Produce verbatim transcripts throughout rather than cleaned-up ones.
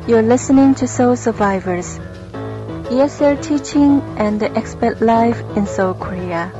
You're listening to Soul Survivors, E S L teaching and the expat life in Seoul, Korea.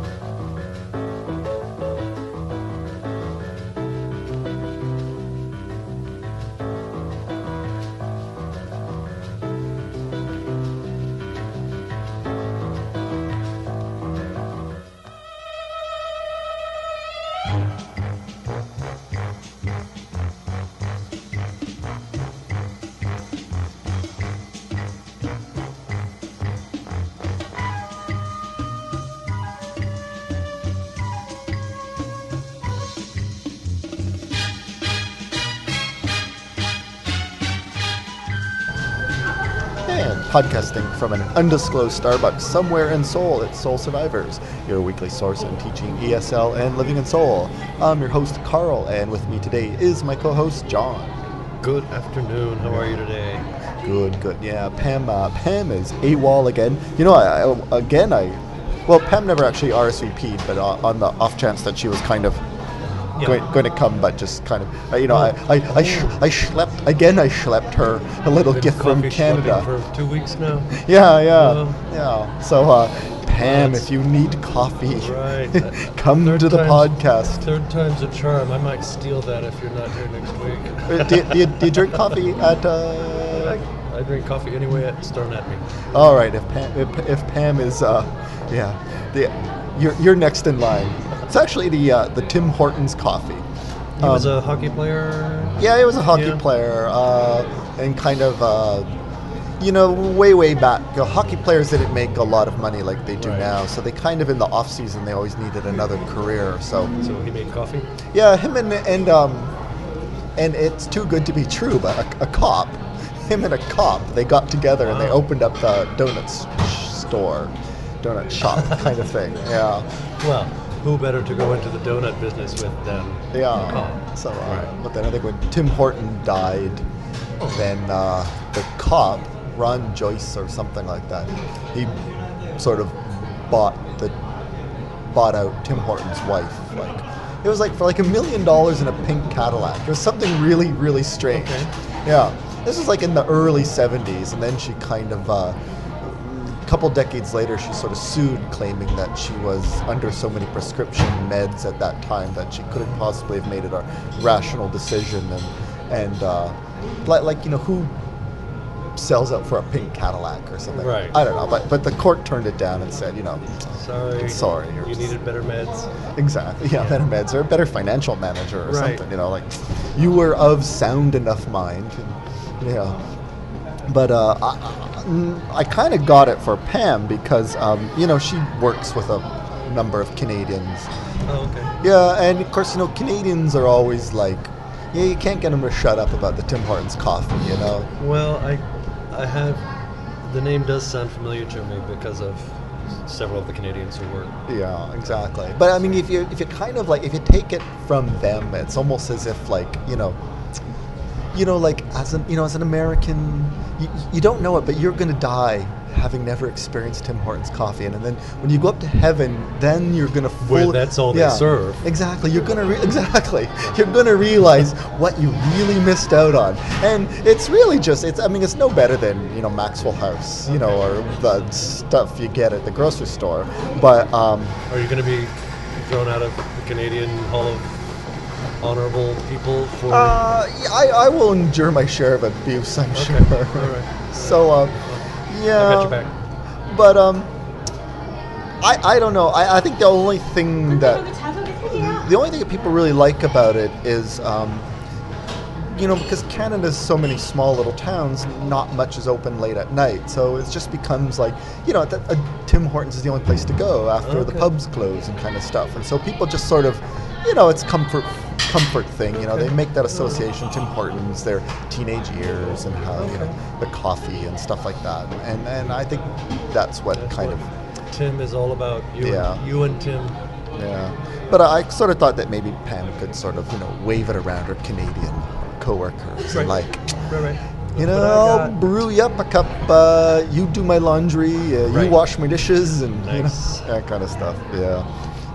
Podcasting from an undisclosed Starbucks somewhere in Seoul, it's Soul Survivors, your weekly source in teaching E S L and living in Seoul. I'm your host, Carl, and with me today is my co-host, John. Good afternoon. How are you today? Good, good. Yeah, Pam. Uh, Pam is AWOL again. You know, I, I, again, I. Well, Pam never actually R S V P'd, but uh, on the off chance that she was kind of. Yeah. Going, going to come, but just kind of, uh, you know, well, I, I, I, sh- I schlepped, again I schlepped her a little gift from Canada. For two weeks now? Yeah, yeah, uh, yeah. So, uh, Pam, if you need coffee, right. come third to the podcast. Third time's a charm. I might steal that if you're not here next week. do, do, you, do you drink coffee at... Uh... I, I drink coffee anyway at Stern at me. All right, if Pam, if, if Pam is, uh, yeah, the, you're, you're next in line. It's actually the uh, the Tim Hortons coffee. He um, was a hockey player? Yeah, he was a hockey yeah. player. Uh, and kind of, uh, you know, way, way back. You know, hockey players didn't make a lot of money like they do right. now. So they kind of, in the off-season, they always needed another career. So so he made coffee? Yeah, him and, and, um, and it's too good to be true, but a, a cop, him and a cop, they got together wow. and they opened up the donuts store, donut shop kind of thing. Yeah. Well. Who better to go into the donut business with than yeah. the cop? So, uh, right. But then I think when Tim Horton died, oh. then uh, the cop, Ron Joyce or something like that, he sort of bought the bought out Tim Horton's wife. Like it was like for like a million dollars in a pink Cadillac. It was something really, really strange. Okay. Yeah, this was like in the early seventies, and then she kind of. Uh, couple decades later, she sort of sued, claiming that she was under so many prescription meds at that time that she couldn't possibly have made it a rational decision. And and uh, like, like you know, who sells out for a pink Cadillac or something? Right. I don't know, but but the court turned it down and said, you know, sorry, sorry, you just, needed better meds. Exactly, yeah, better meds or a better financial manager or right. something. You know, like you were of sound enough mind. And, yeah. But uh, I, I kind of got it for Pam because, um, you know, she works with a number of Canadians. Oh, okay. Yeah, and of course, you know, Canadians are always like, yeah, you can't get them to shut up about the Tim Hortons coffee, you know? Well, I, I have, the name does sound familiar to me because of several of the Canadians who work. Yeah, exactly. But I mean, if you if you kind of like, if you take it from them, it's almost as if like, you know, you know, like as an, you know, as an American, you, you don't know it, but you're going to die having never experienced Tim Hortons coffee. And, and then when you go up to heaven, then you're going to fully... Well, that's all yeah, they serve. Exactly. You're going to... Re- exactly. You're going to realize what you really missed out on. And it's really just... It's. I mean, it's no better than, you know, Maxwell House, you know, or the stuff you get at the grocery store. But... Um, Are you going to be thrown out of the Canadian Hall of Honorable people for... Uh, yeah, I, I will endure my share of abuse, I'm okay. sure. All right. So, uh, yeah. I got your back. But, um, I, I don't know. I, I think the only thing that... The only thing that people really like about it is, um, you know, because Canada's so many small little towns, not much is open late at night. So it just becomes like, you know, that, uh, Tim Hortons is the only place to go after okay. the pubs close and kind of stuff. And so people just sort of, you know, it's comfort comfort thing, you know, okay. They make that association, Tim Hortons, their teenage years and how, okay. you know, the coffee and stuff like that. And and I think that's what that's kind what of... Tim is all about, you, yeah. and, you and Tim. Yeah. But I, I sort of thought that maybe Pam could sort of, you know, wave it around her Canadian co-workers. Right. And like, right, right. you know, I'll brew you up a cup, uh, you do my laundry, uh, right. you wash my dishes, and nice. you know, that kind of stuff, yeah.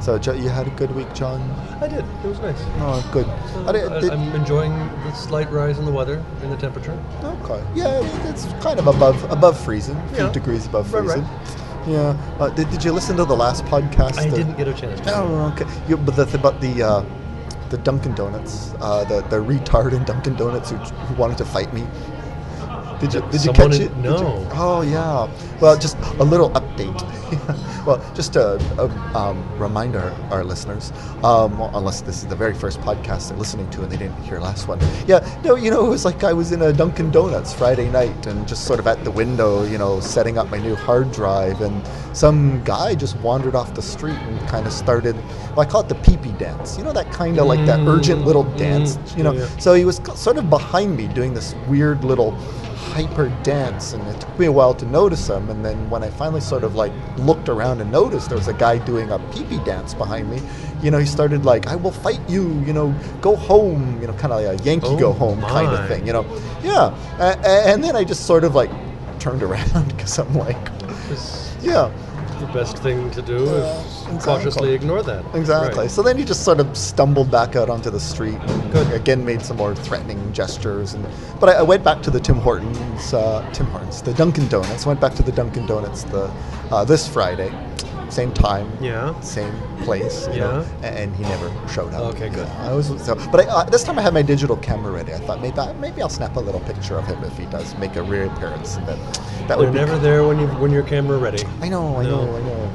So Jo- you had a good week, John? I did. It was nice. Oh, good. So I did- I, did- I'm enjoying the slight rise in the weather, in the temperature. Okay. Yeah, it's kind of above above freezing. A few Yeah. degrees above Right, right. freezing. Yeah. Uh, did, did you listen to the last podcast? I The- didn't get a chance to. Oh, okay. You, but the, about the uh, the Dunkin' Donuts, uh, the the retard in Dunkin' Donuts who, who wanted to fight me. Did you did you Someone catch in- it? Did no. you- Oh yeah. Well, just a little update. Well, just to uh, um, remind our, our listeners, um, well, unless this is the very first podcast they're listening to and they didn't hear last one. Yeah, no, you know, it was like I was in a Dunkin' Donuts Friday night and just sort of at the window, you know, setting up my new hard drive, and some guy just wandered off the street and kind of started, well, I call it the pee-pee dance. You know, that kind of like that urgent little dance, Mm, you know. yeah. So he was c- sort of behind me doing this weird little hyper dance, and it took me a while to notice him, and then when I finally sort of like looked around and noticed there was a guy doing a pee-pee dance behind me, you know, he started like, I will fight you, you know, go home, you know, kind of like a Yankee Oh go home kind of my. thing, you know. Yeah, a- a- and then I just sort of like turned around because I'm like, It's yeah, the best thing to do Yeah, is exactly. cautiously ignore that. exactly. Right. So then he just sort of stumbled back out onto the street and Good. again made some more threatening gestures. And but I, I went back to the Tim Hortons, uh, Tim Hortons, the Dunkin' Donuts. Went back to the Dunkin' Donuts the uh, this Friday, same time, Yeah. same place, you know, Yeah. a- and he never showed up. Okay, good. Yeah, I was so, but I, uh, this time I had my digital camera ready. I thought maybe I, maybe I'll snap a little picture of him if he does make a reappearance, and then that They're would be never there when you when your camera ready. I know, I No. know, I know.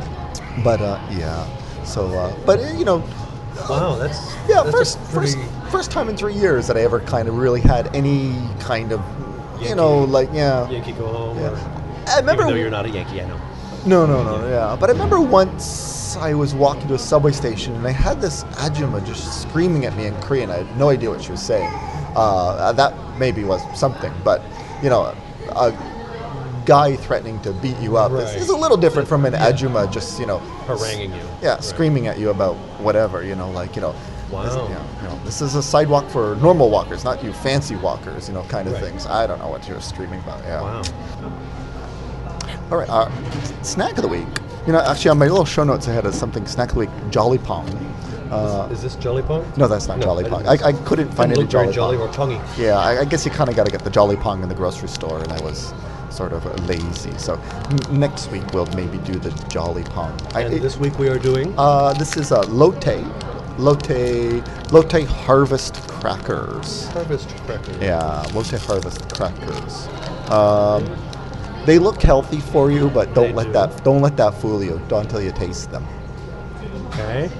But uh, yeah. So, uh, but uh, you know, Wow, that's yeah, that's first, a pretty, first, first time in three years that I ever kind of really had any kind of, you know, Yankee- like yeah. Yankee go home. Yeah. Or, I remember. even though you're not a Yankee, I know. No, no, no, yeah. But I remember once I was walking to a subway station and I had this Ajumma just screaming at me in Korean. I had no idea what she was saying. Uh, that maybe was something, but you know, a guy threatening to beat you up is, Right. is a little different from an Yeah. Ajumma just, you know, Haranguing you. yeah, Right. screaming at you about whatever, you know, like, you know, Wow. this, you know, you know, this is a sidewalk for normal walkers, not you fancy walkers, you know, kind of Right. things. I don't know what you were screaming about. Yeah. Wow. All right. Uh, snack of the week. You know, actually, on my little show notes, I had a something snack of the week, Jolly Pong. Uh, Is this Jolly Pong? no, that's not No, Jolly I Pong. didn't- I, I couldn't find Didn't any look very Jolly jolly Pong. or tongy. Yeah, I, I guess you kind of got to get the Jolly Pong in the grocery store, and I was sort of lazy. So n- next week we'll maybe do the Jolly Pong. I, And it- this week we are doing. uh, this is a Lotte, Lotte, Lotte Harvest Crackers. Harvest crackers. Yeah, Lotte Harvest Crackers. Um, they look healthy for you, but don't They let do. that don't let that fool you. Don't until you taste them. Okay.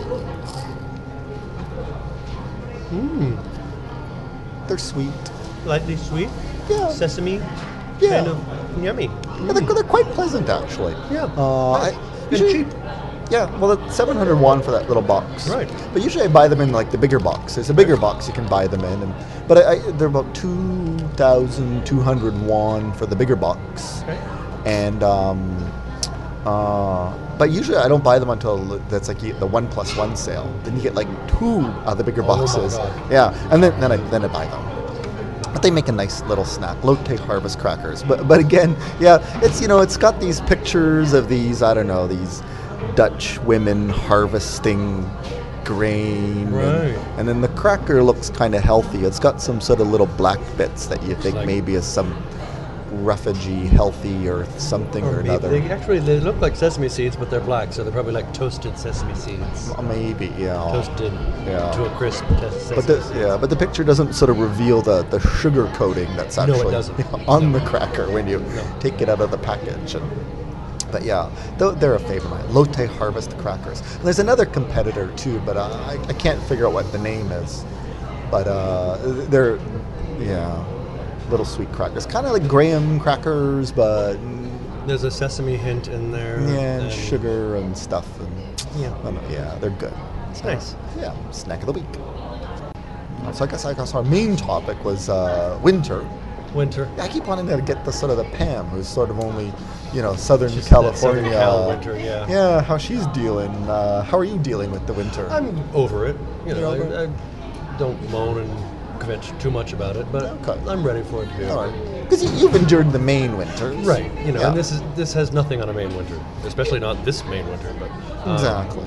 Mmm. They're sweet. Lightly sweet. Yeah. Sesame. Yeah. Kind of yummy. Yeah, they're, they're quite pleasant actually. Yeah. Uh, Nice. I, And usually- cheap. Yeah, well, it's seven hundred won for that little box. Right. But usually I buy them in like the bigger box. There's a bigger box you can buy them in, and but I, I, they're about two thousand two hundred won for the bigger box. Okay. And um, uh, but usually I don't buy them until that's like the one plus one sale. Then you get like two of the bigger Oh my boxes. God. Yeah, and then then I then I buy them. But they make a nice little snack, Lotte Harvest Crackers. But but again, yeah, it's you know it's got these pictures of these I don't know these Dutch women harvesting grain, Right. and, and then the cracker looks kind of healthy. It's got some sort of little black bits that you think like- maybe is some roughagey healthy or something or, Or maybe another. they actually they look like sesame seeds, but they're black, so they're probably like toasted sesame seeds. Maybe, yeah. Toasted Yeah. to a crisp te- sesame But the, seeds. yeah, but the picture doesn't sort of reveal the, the sugar coating that's No, it actually doesn't. on the cracker when you No. take it out of the package. And, but yeah, th- they're a favorite. of mine. Lotte Harvest Crackers. And there's another competitor too, but uh, I, I can't figure out what the name is. But uh, they're, yeah, little sweet crackers. Kind of like graham crackers, but There's a sesame hint in there. yeah, and sugar and stuff. And Yeah. I don't know, yeah, they're good. It's nice. Yeah, snack of the week. So I guess I guess our main topic was uh, winter. Winter. I keep wanting to get the sort of the Pam, who's sort of only, you know, Southern Just that California. Southern Cal winter, yeah. Yeah, how she's dealing. Uh, how are you dealing with the winter? I'm over it. You know, You're over I, I don't moan and kvetch too much about it, but Okay. I'm ready for it to be All over. right, because you, you've endured the Maine winters, Right, you know, Yeah. and this is this has nothing on a Maine winter, especially not this Maine winter, but Um, Exactly.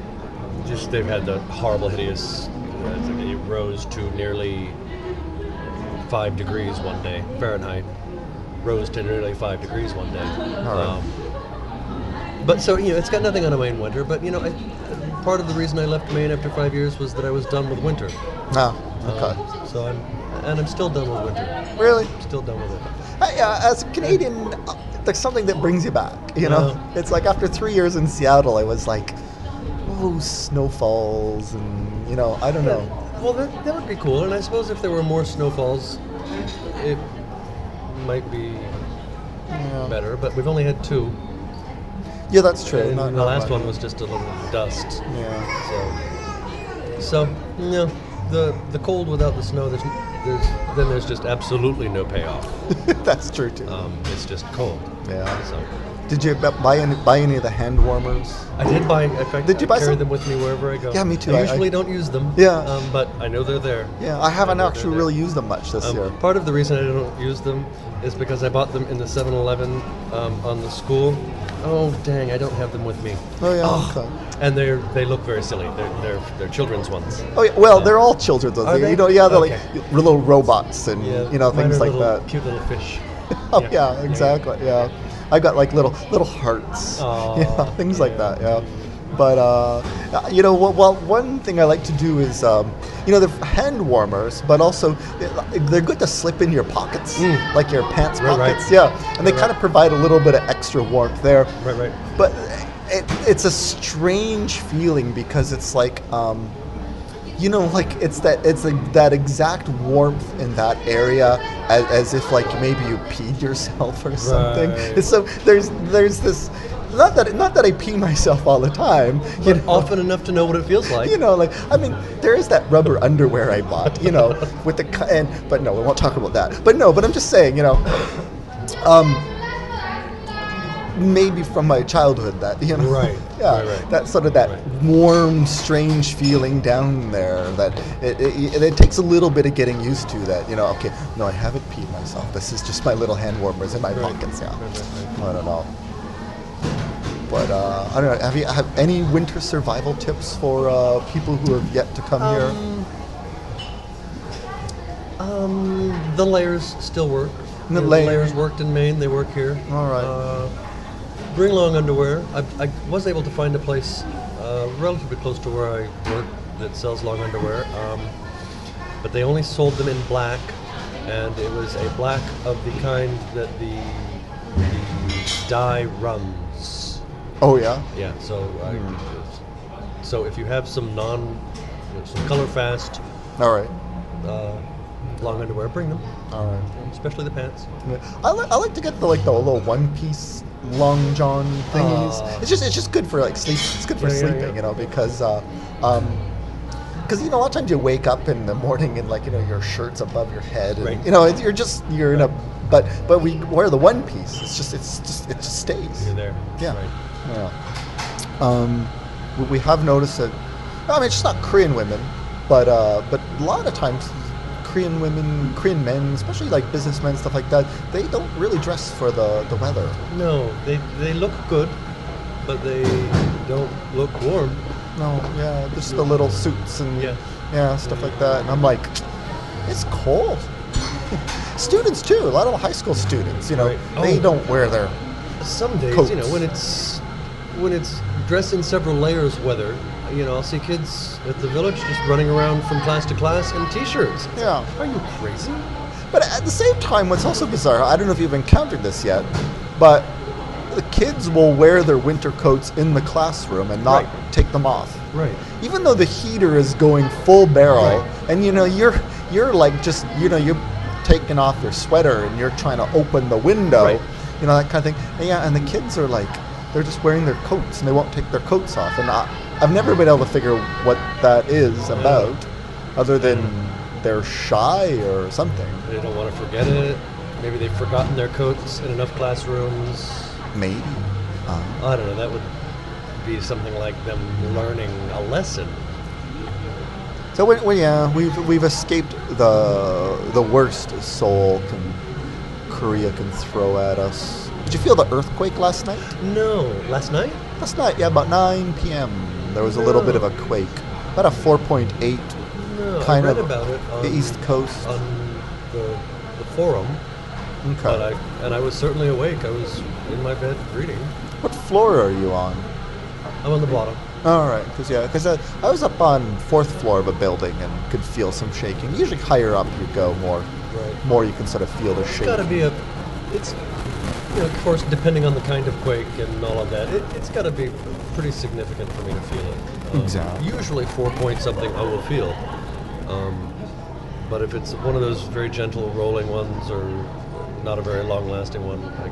Just they've had the horrible, hideous. Uh, it's like it rose to nearly five degrees one day Fahrenheit. Rose to nearly five degrees one day. All right. Um, but so you know, it's got nothing on a Maine winter. But you know, I, part of the reason I left Maine after five years was that I was done with winter. Ah, okay. Um, so I'm, and I'm still done with winter. Really? Still done with it. Hey, uh, as a Canadian, uh, there's something that brings you back. You know, Uh, it's like after three years in Seattle, I was like, oh, snowfalls, and you know, I don't know. Well, that, that would be cool. And I suppose if there were more snowfalls, it might be Yeah, better. But we've only had two. yeah that's true. And Not- the not last much. one was just a little dust. Yeah. So, so no, the the cold without the snow. There's, there's then there's just absolutely no payoff. That's true too. Um, it's just cold. Yeah. So Did you bu- buy any buy any of the hand warmers? I did buy. In fact, Did you I buy carry some? them with me wherever I go. Yeah, me too. I I- usually I- don't use them. Yeah. Um, but I know they're there. Yeah, I haven't I know actually they're really there. used them much this Um, year. part of the reason I don't use them is because I bought them in the seven eleven um, on the school. Oh dang! I don't have them with me. Oh yeah. Oh. Okay. And they're they look very silly. They're they're, they're children's ones. Oh yeah. Well, they're all children's ones. Are You they? know, yeah, they're Okay. like little robots and Yeah, you know mine things are like little, that. Cute little fish. Oh Yeah. yeah, Yeah, exactly. Yeah, I got like little little hearts. Aw, yeah, things like yeah. that. Yeah, but uh, you know, what? Well, one thing I like to do is, um, you know, they're hand warmers, but also they're good to slip in your pockets, Mm. like your pants Right, right. pockets. Yeah, and they Right, kind of provide a little bit of extra warmth there. Right, right. But it, it's a strange feeling because it's like. Um, You know, like it's that it's like that exact warmth in that area, as, as if like maybe you peed yourself or something. Right. And so there's there's this, not that not that I pee myself all the time, you But know, often enough to know what it feels like. you know, like I mean, there is that rubber underwear I bought, you know, with the cu- and but no, we won't talk about that. But no, but I'm just saying, you know, um, maybe from my childhood that you know, Right, yeah, right, right. that sort of that Right. warm, strange feeling down there. That it, it, it takes a little bit of getting used to. That you know, okay, no, I haven't peed myself. This is just my little hand warmers in my Right. pockets. Yeah, Right, right, right. I don't know. But uh, I don't know. Have you have any winter survival tips for uh, people who have yet to come here? Um, the layers still work. The You know, layers. layers worked in Maine. They work here. All right. Uh, bring long underwear. I, I was able to find a place uh, relatively close to where I work that sells long underwear, um, but they only sold them in black, and it was a black of the kind that the, the dye runs. Oh yeah. Yeah. So I, so if you have some non, you know, some color fast All right. uh, long underwear, bring them, All right. especially the pants. Yeah. I, li- I like to get the like the little one piece long john thingies. Ah. it's just it's just good for like sleep. It's good for Yeah, yeah, sleeping, yeah. you know, because uh, um, because you know a lot of times you wake up in the morning and like you know your shirt's above your head, and Right. you know it, you're just you're in a but but we wear the one piece. It's just it's just it just stays. You're there. Yeah. Right. Yeah. Um, we- we have noticed that. I mean, it's just not Korean women, but uh, but a lot of times, Korean women, Korean men, especially like businessmen, stuff like that, they don't really dress for the, the weather. No, they they look good, but they don't look warm. No, yeah, just the little suits and Yeah. yeah, stuff like that. And I'm like, it's cold. Students too. A lot of the high school students, you know, Right. they Oh. don't wear their. Some days, Coats. you know, when it's when it's dress in several layers weather, you know, I'll see kids at the village just running around from class to class in t-shirts. Yeah. Are you crazy? But at the same time, what's also bizarre, I don't know if you've encountered this yet, but the kids will wear their winter coats in the classroom and not Right. take them off. Right. Even though the heater is going full barrel, Right. and you know you're you're like just you know you're taking off your sweater and you're trying to open the window, Right. you know that kind of thing. And yeah, and the kids are like they're just wearing their coats and they won't take their coats off. And I, I've never been able to figure what that is about, other than they're shy or something. They don't want to forget it. Maybe they've forgotten their coats in enough classrooms. Maybe. Um, I don't know. That would be something like them learning a lesson. So we, we, yeah, we've we've escaped the the worst Seoul can Korea can throw at us. Did you feel the earthquake last night? No, last night? last night, yeah, about nine p.m. there was a little bit of a quake, about a four point eight, No, kind I read of about it on, the East Coast. on the, the forum, Okay. but I, and I was certainly awake. I was in my bed reading. What floor are you on? I'm on the bottom. All right, because yeah, because uh, I was up on fourth floor of a building and could feel some shaking. Usually, higher up you go, more, Right. more you can sort of feel the It's shaking. got to be a. It's, you know, of course, depending on the kind of quake and all of that, it, it's got to be pretty significant for me to feel it. Um, Exactly. Usually, four point something, I will feel. Um, but if it's one of those very gentle rolling ones or not a very long lasting one, I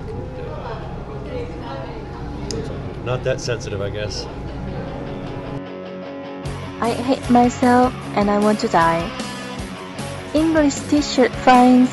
can. Uh, not that sensitive, I guess. I hate myself and I want to die. English t-shirt finds.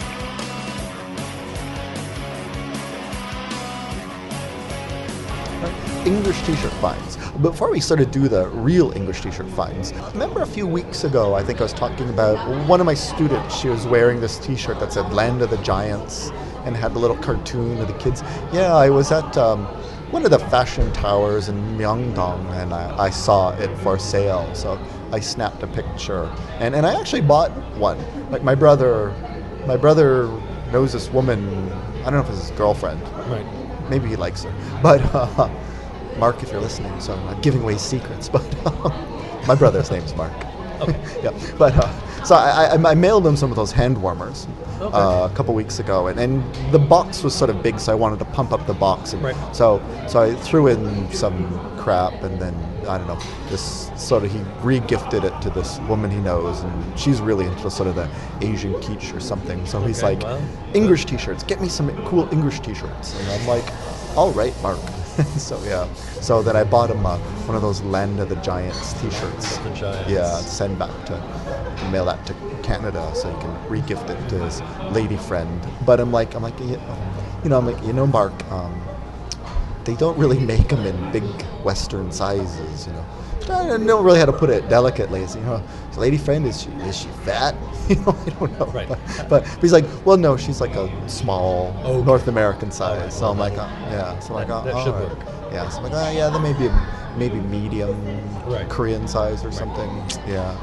English t-shirt finds. Before we sort of do the real English t-shirt finds, remember a few weeks ago, I think I was talking about one of my students, she was wearing this t-shirt that said Land of the Giants and had the little cartoon of the kids. Yeah, I was at um, one of the fashion towers in Myeongdong and I, I saw it for sale, so I snapped a picture. And, and I actually bought one. Like my brother, my brother knows this woman, I don't know if it's his girlfriend. Right. Maybe he likes her. But uh, Mark, if you're listening, so I'm not giving away secrets, but uh, my brother's name's Mark. Okay. Yeah, but uh, so I, I, I mailed him some of those hand warmers Okay. uh, a couple weeks ago, and, and the box was sort of big, so I wanted to pump up the box. And Right. So so I threw in some crap, and then I don't know, this sort of he re-gifted it to this woman he knows, and she's really into sort of the Asian quiche or something. So he's Okay, like, wow. English t-shirts, get me some cool English t-shirts, and I'm like, all right, Mark. So yeah, so then I bought him uh, one of those Land of the Giants t-shirts. The Giants. Yeah, to send back to, to mail that to Canada so he can re-gift it to his lady friend. But I'm like, I'm like, you you know, I'm like, you know, Mark, um, they don't really make them in big Western sizes, you know. I don't know really how to put it delicately. So, you know, his lady friend, is she is she fat? You know, I don't know. Right. But, but he's like, well, no, she's like a small Oh. North American size. Alright, so I'm well, like, uh, yeah. So I'm like, that- oh, that all should right. work. Yeah. So I'm like, oh, yeah, that may be maybe medium Right. Korean size or something. Yeah.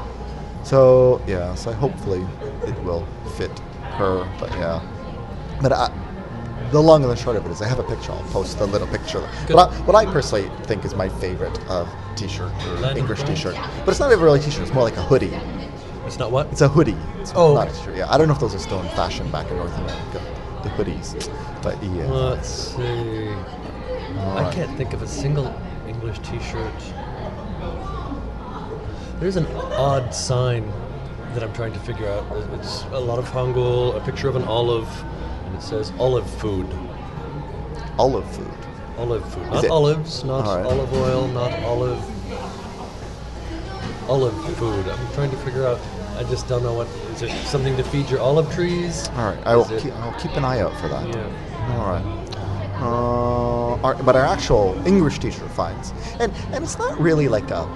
So yeah. So hopefully it will fit her. But yeah. But I, the long and the short of it is, I have a picture. I'll post a little picture. Good. What I, what I personally think is my favorite uh, T-shirt or Land of English Giants. T-shirt, but it's not even really a T-shirt. It's more like a hoodie. It's not what? It's a hoodie. It's Oh, not okay. a T-shirt. Yeah, I don't know if those are still in fashion back in North America, the hoodies. But yeah. Let's see. All I right. can't think of a single English T-shirt. There's an odd sign that I'm trying to figure out. It's a lot of Hangul, a picture of an olive, and it says olive food. Olive food. Olive food. Not it- olives, not All right. olive oil, not olive. Olive food. I'm trying to figure out. I just don't know what. Is it something to feed your olive trees? All right. I will. Is it- Keep, I'll keep an eye out for that. Yeah. All right. Uh, our, but our actual English T-shirt finds, and and it's not really like a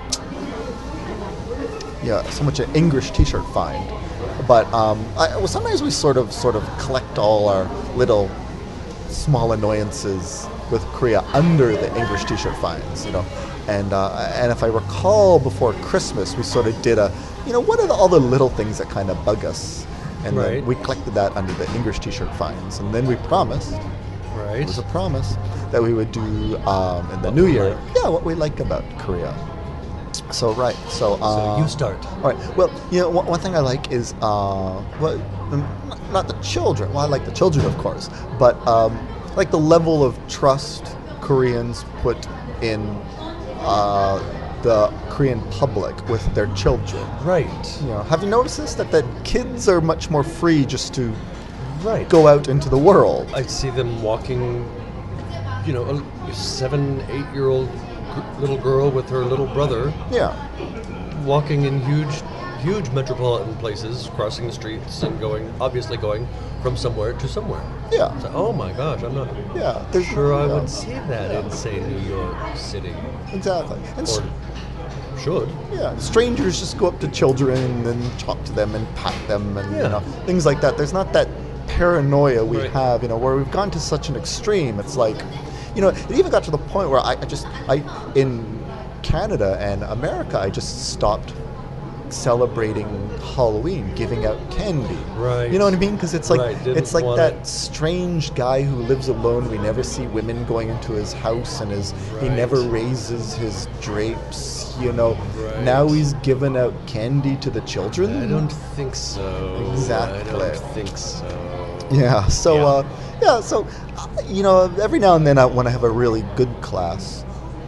yeah so much an English T-shirt find, but um, I, well, sometimes we sort of sort of collect all our little small annoyances with Korea under the English T-shirt finds, you know, and uh, and if I recall, before Christmas we sort of did a you know what are the, all the little things that kind of bug us, and Right. then we collected that under the English T-shirt finds, and then we promised. Right. It was a promise that we would do um, in the new we year. like. Yeah, what we like about Korea. So right, so uh, So you start. All right. Well, you know, one, one thing I like is uh, well, um, not- not the children. Well, I like the children, of course, but um, like the level of trust Koreans put in uh, the Korean public with their children. Right. You know, have you noticed this? That the kids are much more free just to Right. go out into the world. I see them walking, you know, a seven, eight-year-old gr- little girl with her little brother, Yeah. walking in huge, huge metropolitan places, crossing the streets and going, obviously going from somewhere to somewhere. Yeah. So, oh my gosh, I'm not Yeah. There's sure I yeah, would see that in, say, New York City. Exactly. And s- Or should. yeah, strangers just go up to children and talk to them and pat them and you Yeah. know things like that. There's not that paranoia we Right. have, you know, where we've gone to such an extreme. It's like, you know, it even got to the point where I, I just, I in Canada and America, I just stopped celebrating Halloween, giving out candy. Right. You know what I mean? Because it's like Right, didn't it's like want that it. strange guy who lives alone. We never see women going into his house, and his he Right. never raises his drapes. You know. Right. Now he's giving out candy to the children. I don't think so. Exactly. I don't think so. Yeah. So, Yeah. uh, yeah. So, uh, you know, every now and then, I, when I have a really good class,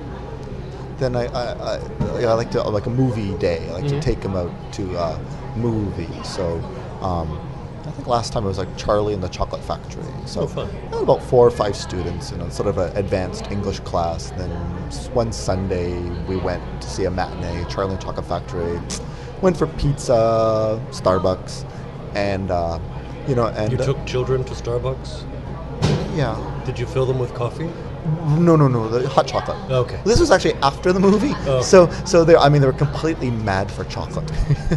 then I, I, I, I like to like a movie day. I like Mhm. to take them out to uh, movie. So, um, I think last time it was like Charlie and the Chocolate Factory. So, Oh, fun. I had about four or five students, you know, sort of an advanced English class. Then s- one Sunday we went to see a matinee, Charlie and the Chocolate Factory. Went for pizza, Starbucks, and uh, you know, and You uh, took children to Starbucks? yeah. Did you fill them with coffee? No, no, no, the hot chocolate. Okay. This was actually after the movie, Oh. so so they, I mean, they were completely mad for chocolate.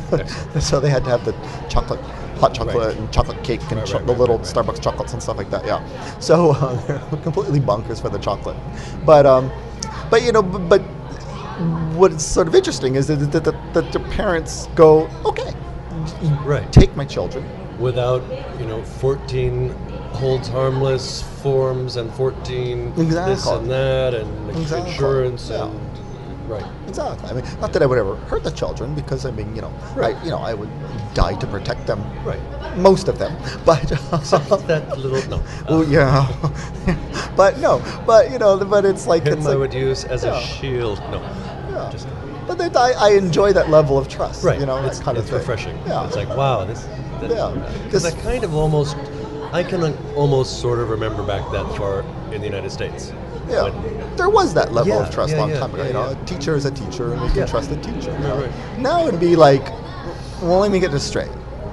So they had to have the chocolate, hot chocolate, Right. and chocolate cake, and Right, cho- right, the right, little right, right. Starbucks chocolates and stuff like that. Yeah. So uh, they're completely bonkers for the chocolate, but um, but you know, b- but what's sort of interesting is that, that, that, that the parents go, okay, Right. take my children. Without, you know, fourteen holds harmless forms and fourteen this Exactly. and that and Exactly. insurance Yeah. and right. Exactly. I mean, not that I would ever hurt the children, because I mean, you know, Right. I, you know, I would die to protect them. Right. Most of them, but That little no. oh yeah, but no, but you know, but it's like Him it's I like, would use as yeah. a shield. No. yeah. Just But then I, I enjoy that level of trust. right. You know, it's that kind it's of thing. refreshing. Yeah. It's like wow, this. That, Yeah. Because I This- kind of almost, I can uh, almost sort of remember back that far in the United States. Yeah, When- there was that level Yeah, of trust a yeah, long yeah, time ago. yeah, you know, yeah. a teacher is a teacher, and we can Yeah. trust the teacher. you Right, know? right. Now it'd be like, well, let me get this straight.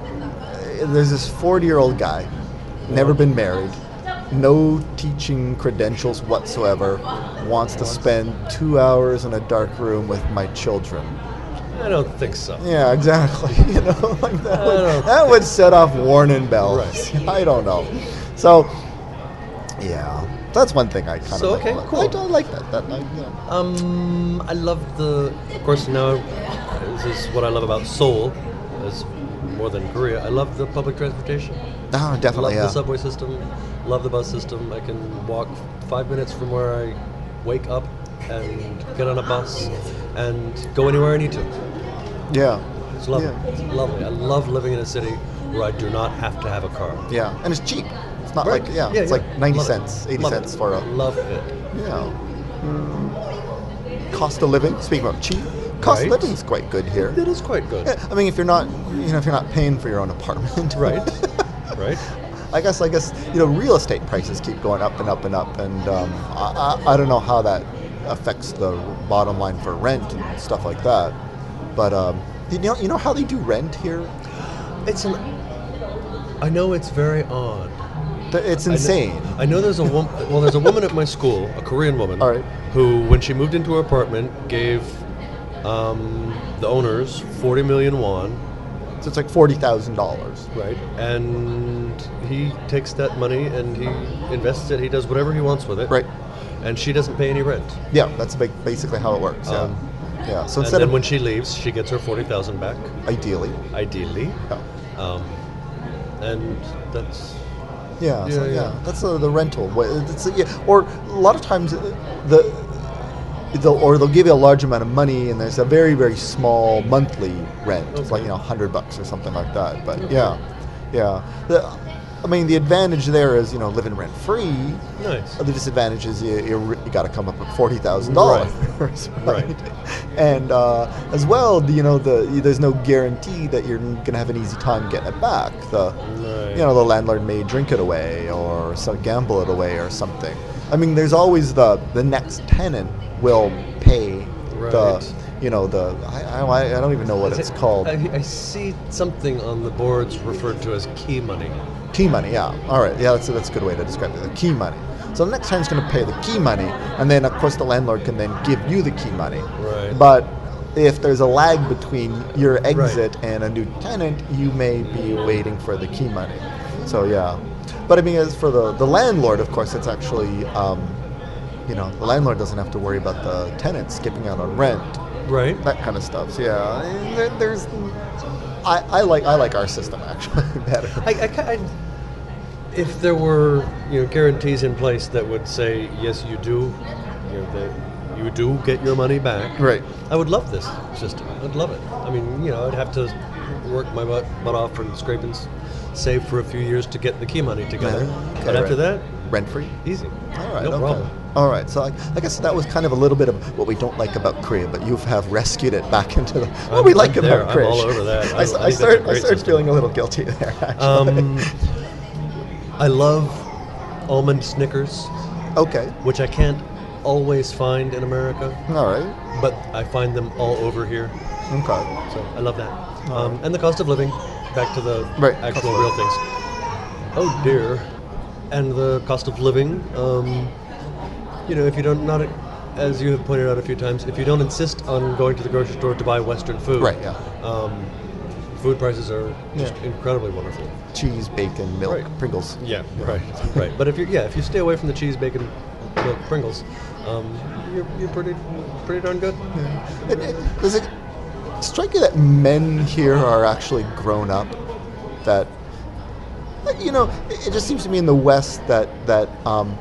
Uh, There's this forty-year-old guy, never been married, no teaching credentials whatsoever, wants to spend two hours in a dark room with my children. I don't think so. Yeah, exactly. You know, like that I would, don't that would set off warning bells. Right. I don't know. So, yeah, that's one thing I kind of So, like. okay, about- cool. I, I like that. That I, you know. Um, I love the. Of course, now this is what I love about Seoul, as more than Korea. I love the public transportation. Oh, definitely. love Yeah. the subway system. Love the bus system. I can walk five minutes from where I wake up and get on a bus and go anywhere I need to. Yeah. It's lovely. Yeah. It's lovely. I love living in a city where I do not have to have a car. Yeah, and it's cheap. It's not Right. like yeah, Yeah, it's yeah. like ninety Love it. cents, eighty Love cents it. for a Love it. yeah. Cost of living. Speaking of cheap, cost of Right. living is quite good here. It is quite good. Yeah, I mean, if you're not, you know, if you're not paying for your own apartment, Right. Right. I guess, I guess, you know, real estate prices keep going up and up and up, and um, I, I, I don't know how that affects the bottom line for rent and stuff like that. But um, you know, you know how they do rent here? It's an. I know it's very odd. Th- It's I know- insane. I know there's a woman. Well, there's a woman at my school, a Korean woman, All right. who, when she moved into her apartment, gave um, the owners forty million won, So it's like forty thousand dollars. right? And he takes that money and he invests it. He does whatever he wants with it, Right. And she doesn't pay any rent. Yeah, that's ba- basically how it works. Yeah. Um, yeah. So And instead then of when she leaves, she gets her forty thousand back, ideally, ideally. yeah. Um, and that's Yeah, so, Yeah, yeah, yeah. that's uh, the rental. Wha- It's, yeah, or a lot of times uh, the they'll or they'll give you a large amount of money, and there's a very very small monthly rent. It's like Okay. you know hundred bucks or something like that. But yeah, yeah. The, I mean, the advantage there is you know living rent free. nice. The disadvantage is you you, re- you got to come up with forty thousand dollars, Right. And uh, as well, the- you know the there's no guarantee that you're gonna have an easy time getting it back. The Right. you know the landlord may drink it away or some gamble it away or something. I mean, there's always the the next tenant will pay the Right. you know the I, I, I don't even know what Is it's it- called. I, I see something on the boards referred to as key money. Key money, yeah. All right, yeah, that's a, that's a good way to describe it. The key money. So the next tenant's going to pay the key money, and then of course the landlord can then give you the key money. Right. But if there's a lag between your exit and a new tenant, you may be waiting for the key money. So yeah. But I mean, as for the the landlord, of course, it's actually um, you know, the landlord doesn't have to worry about the tenants skipping out on rent, Right. that kind of stuff. So yeah, there- there's. I, I like I like our system actually better. I, I, ki- I, if there were, you know, guarantees in place that would say, yes, you do, you know, that you do get your money back. Right. I would love this system. I'd love it. I mean, you know, I'd have to work my butt, butt off and scrape and s- save for a few years to get the key money together. Okay, but after right. that, Rent free. easy. All right, no okay. problem. All right, so I, I guess that was kind of a little bit of what we don't like about Korea, but you have rescued it back into the what I'm- we like I'm there. about I'm Korea. all over that. I- I, s- I I think that's a start, I great started system. feeling a little guilty there. Actually. Um, I love almond Snickers, okay, which I can't always find in America, all right, but I find them all over here. okay. So I love that. Um, and the cost of living, back to the Right, actual cost of real things. Oh dear. And the cost of living, um, you know, if you don't, not, as you have pointed out a few times, if you don't insist on going to the grocery store to buy Western food, Right, yeah. um, food prices are just Yeah. incredibly wonderful. Cheese, bacon, milk, Right. Pringles. Yeah, right, right. But if you, yeah, if you stay away from the cheese, bacon, milk, Pringles, um, you're, you're pretty, pretty darn good. It, it, does it strike you that men here are actually grown up? That you know, it, it just seems to me in the West that that um,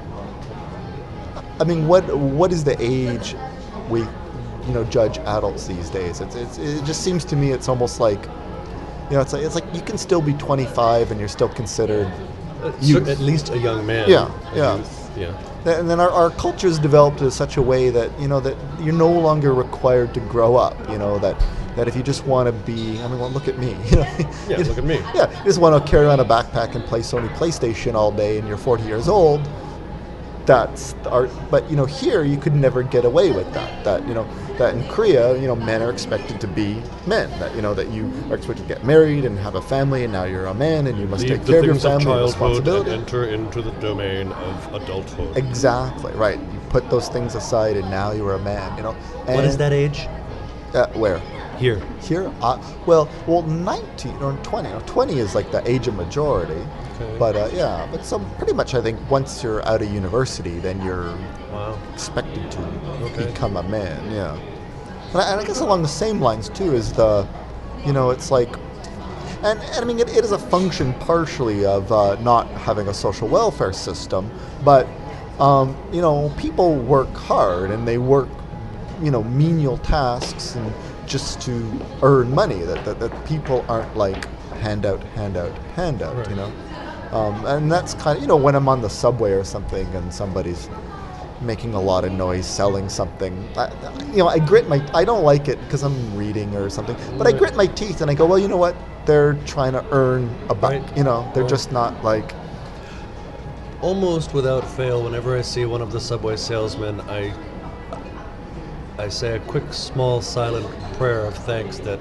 I mean, what what is the age we you know judge adults these days? It's, it's it just seems to me it's almost like you know it's like it's like you can still be twenty-five and you're still considered Uh, youth. cer- at least a young man. Yeah, a yeah. youth, yeah. And then our, our culture's developed in such a way that you know that you're no longer required to grow up. You know that, that if you just want to be, I mean, well, look at me. You know, Yeah, you look at me. Yeah, you just want to carry around a backpack and play Sony PlayStation all day, and you're forty years old. That's our. But you know, here you could never get away with that. That you know, that in Korea, you know, men are expected to be men. That you know, that you are expected to get married and have a family, and now you're a man, and you must Leave take the care of your things of family and childhood and responsibility. enter into the domain of adulthood. Exactly right. You put those things aside, and now you are a man. You know. What is And- that age? Uh, where? Here. Here? Uh, well, well, nineteen or twenty. Or twenty is like the age of majority. Okay. But uh, yeah, but so pretty much, I think once you're out of university, then you're Wow. expected to Okay. become a man. Yeah. And I, and I guess along the same lines too is the, you know, it's like, and, and I mean it, it is a function partially of uh, not having a social welfare system, but um, you know, people work hard and they work, you know, menial tasks and just to earn money. That that, that people aren't like handout, handout, handout. Right. You know. Um, and that's kind of, you know, when I'm on the subway or something and somebody's making a lot of noise selling something, I, you know, I grit my, I don't like it because I'm reading or something, but I Right. grit my teeth and I go, well, you know what? They're trying to earn a buck, Right. you know, they're Well- just not like, Almost without fail, whenever I see one of the subway salesmen, I I say a quick, small, silent prayer of thanks that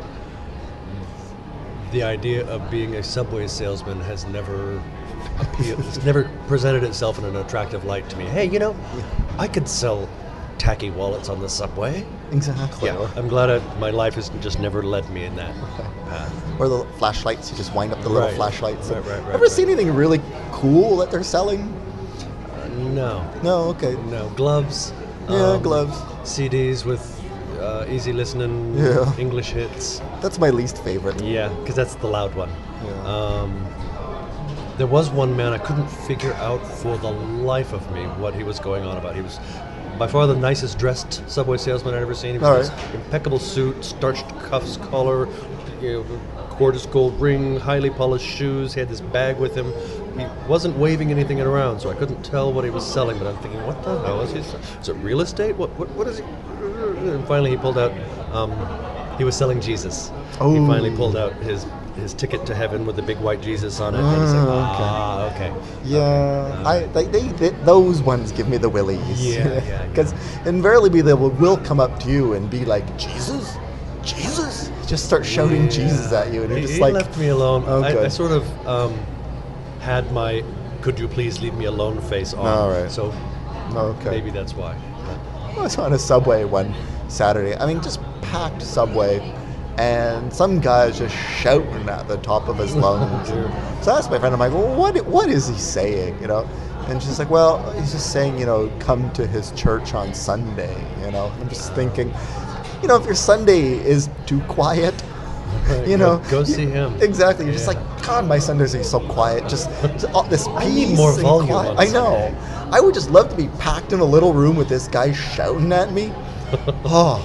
the idea of being a subway salesman has never appealed, it's never presented itself in an attractive light to me. Hey, you know, I could sell tacky wallets on the subway. exactly. Yeah, Or, I'm glad I, my life has just never led me in that path. or the flashlights, you just wind up the little Right. flashlights. Right, right, right, Ever right. seen anything really cool that they're selling? Uh, no, No, okay. no gloves. Yeah, um, gloves. C Ds with uh, easy listening Yeah. English hits. That's my least favorite. Yeah, because that's the loud one. Yeah. Um, there was one man I couldn't figure out for the life of me what he was going on about. He was by far the nicest dressed subway salesman I'd ever seen. He was All in this right. impeccable suit, starched cuffs, collar, you know, gorgeous gold ring, highly polished shoes. He had this bag with him. He wasn't waving anything around, so I couldn't tell what he was selling. But I'm thinking, what the hell is he? se- Is it real estate? What what, what is he? And finally, he pulled out. Um, he was selling Jesus. He Oh. finally pulled out his his ticket to heaven with the big white Jesus on it. and he's like, Ah, okay. ah, okay. Yeah, Uh, I they, they, they those ones give me the willies. Yeah, yeah, yeah. Because invariably they will, will come up to you and be like, Jesus, Jesus, just start shouting Yeah. Jesus at you, and you're he, just he like, left me alone. Oh, I, I good. sort of um, had my "Could you please leave me alone" face on. All right. So okay. maybe that's why. I was on a subway one Saturday. I mean, just packed subway, and some guy's just shouting at the top of his lungs. Dear. So I asked my friend, I'm like, well, what what is he saying? You know, And she's like, well, he's just saying, you know, come to his church on Sunday, you know. I'm just thinking, you know, if your Sunday is too quiet, you know. Go, go see him. Exactly. You're Yeah. just like, God, my Sundays are so quiet. Just, just all this peace. I need more and volume quiet." on I know. I would just love to be packed in a little room with this guy shouting at me. Oh.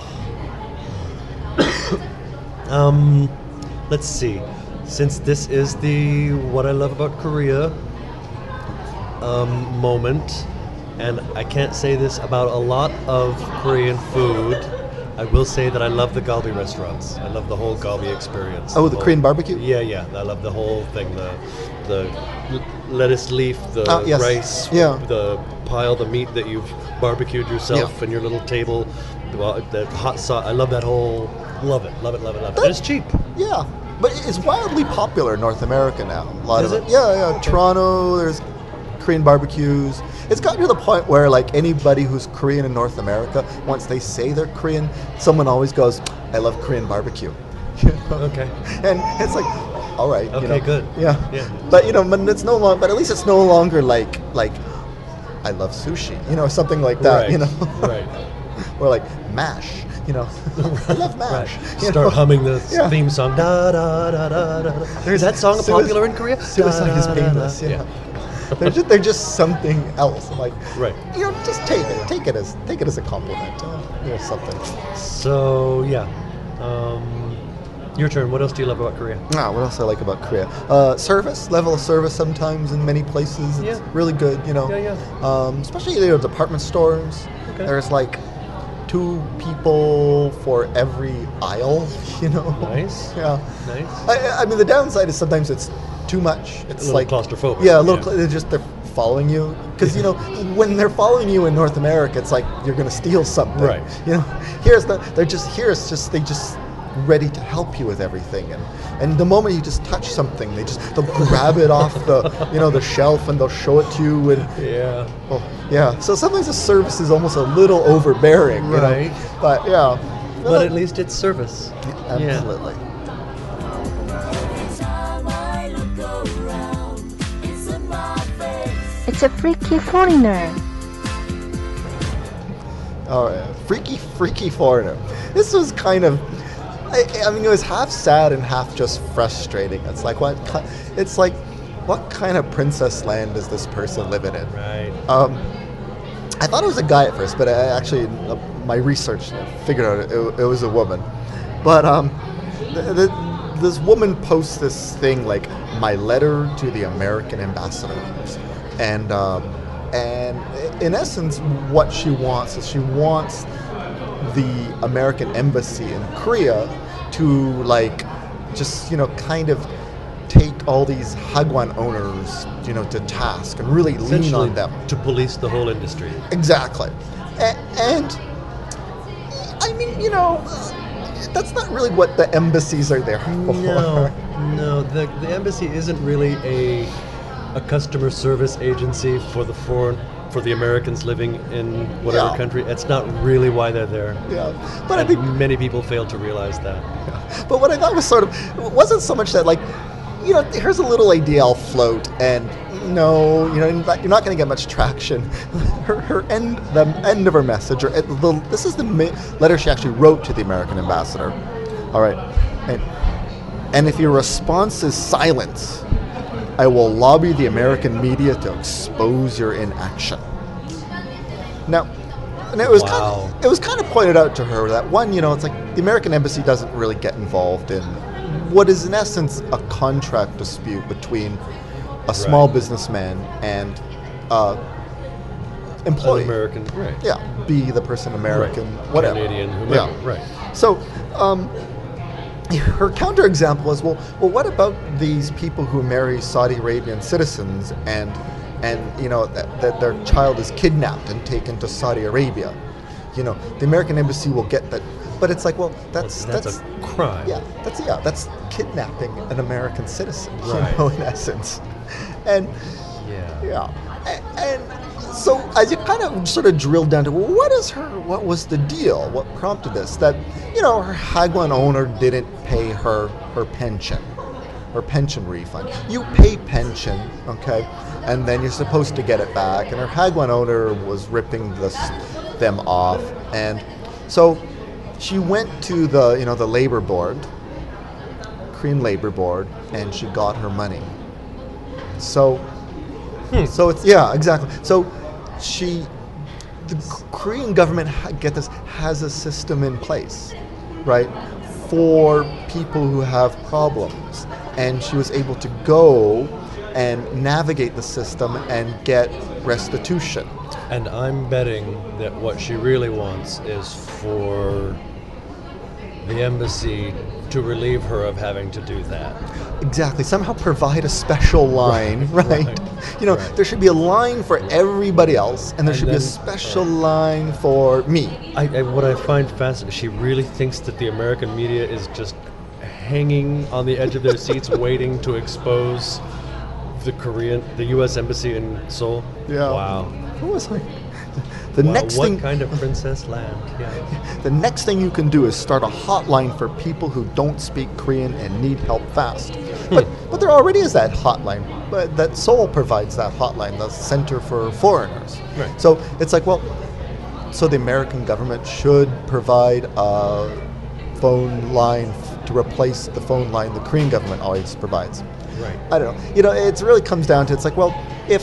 Um, let's see. Since this is the what I love about Korea um, moment, and I can't say this about a lot of Korean food, I will say that I love the galbi restaurants. I love the whole galbi experience. Oh, the whole- Korean barbecue? Yeah, yeah. I love the whole thing. The the l- lettuce leaf, the Ah, yes. rice, Yeah. the pile, the meat that you've barbecued yourself, Yeah. and your little table. Well, the hot sauce. I love that whole. Love it. Love it. Love it. Love it. And it's cheap. Yeah, but it's wildly popular in North America now. A lot Is of it? Yeah, yeah. Toronto, there's Korean barbecues. It's gotten to the point where, like, anybody who's Korean in North America, once they say they're Korean, someone always goes, "I love Korean barbecue." You know? Okay. And it's like, all right. Okay, you know, good. Yeah. Yeah. But you know, but it's no longer. But at least it's no longer like like, I love sushi. You know, something like that. Right. You know. Right. Or like mash. You know, I love mash. Right. you Start know? humming the Yeah. theme song. Da da da da da. da. Is that song Sui- popular in Korea? Suicide Da, is da, da, painless. da. Yeah. they're just they're just something else. I'm like, Right. You know, just take it. Take it as take it as a compliment. Uh, you know, something. So yeah, um, your turn. What else do you love about Korea? Ah, what else I like about Korea? Uh, service, level of service. Sometimes in many places, it's Yeah. really good. You know, Yeah, yeah. Um, especially you know, department stores. Okay. There's like two people for every aisle. You know. Nice. Yeah. Nice. I, I mean, the downside is sometimes it's too much. It's little like claustrophobic, Yeah, a little. yeah. Cla- they're just they're following you because you know when they're following you in North America, it's like you're gonna steal something. Right. You know, here's the they're just here. It's just they just ready to help you with everything, and and the moment you just touch something, they just they'll grab it off the you know the shelf and they'll show it to you and. Yeah. Oh, yeah. So sometimes the service is almost a little overbearing. You know? Right. But yeah. But at least it's service. Absolutely. It's a freaky foreigner. All right, freaky, freaky foreigner. This was kind of, I, I mean, it was half sad and half just frustrating. It's like what, ki- it's like, what kind of princess land is this person living in? Right. Um, I thought it was a guy at first, but I actually, uh, my research figured out it, it, it was a woman. But um, the, the, this woman posts this thing like, my letter to the American ambassadors, and um, and in essence, what she wants is she wants the American embassy in Korea to like, just you know, kind of take all these hagwon owners, you know, to task and really lean Essentially, on them. to police the whole industry. Exactly. A- and, I mean, you know, uh, that's not really what the embassies are there for. No, no. The the embassy isn't really a a customer service agency for the foreign for the Americans living in whatever Yeah. country. It's not really why they're there. Yeah. But I And think, many people fail to realize that. but what I thought was sort of, it wasn't so much that like, you know, here's a little idea I'll float, and no, you know, in fact, you're not going to get much traction. Her, her end, the end of her message, or it, the, this is the ma- letter she actually wrote to the American ambassador. All right, and, and if your response is silence, I will lobby the American media to expose your inaction. Now, and it was kind Wow. of, it was kind of pointed out to her that one, you know, it's like the American embassy doesn't really get involved in what is in essence a contract dispute between a small Right. businessman and uh, An employee. American, right? Yeah, be the person American, Right. whatever. Canadian, whomever. Yeah. Right. So, um, her counterexample is, well, well, what about these people who marry Saudi Arabian citizens and, and you know, that, that their child is kidnapped and taken to Saudi Arabia? You know, the American embassy will get that, but it's like, well, that's That's, that's, a crime. yeah, that's yeah, that's kidnapping an American citizen, Right. you know, in essence, and Yeah. yeah, A- and so as you kind of sort of drilled down to, well, what is her, what was the deal? What prompted this? That, you know, her Hagwon owner didn't pay her her pension. or pension refund. You pay pension, okay, and then you're supposed to get it back. And her Hagwon owner was ripping this, them off, and so she went to the you know the labor board, Korean labor board, and she got her money. So, hmm. so it's yeah exactly. So she, the Korean government, get this, has a system in place, right, for people who have problems, and she was able to go and navigate the system and get restitution. And I'm betting that what she really wants is for the embassy to relieve her of having to do that. Exactly. Somehow provide a special line, right? right. right. You know, right. there should be a line for everybody else, and there and should then, be a special right. line for me. I, I, what I find fascinating, she really thinks that the American media is just hanging on the edge of their seats, waiting to expose the Korean, the U S embassy in Seoul. Yeah. Wow. Who was like? The wow, next what thing, kind of princess land? Yeah. The next thing you can do is start a hotline for people who don't speak Korean and need help fast. But but there already is that hotline. But that Seoul provides that hotline, the Center for Foreigners. Right. So it's like, well, so the American government should provide a phone line f- to replace the phone line the Korean government always provides. Right. I don't know. You know, it really comes down to, it's like, well, if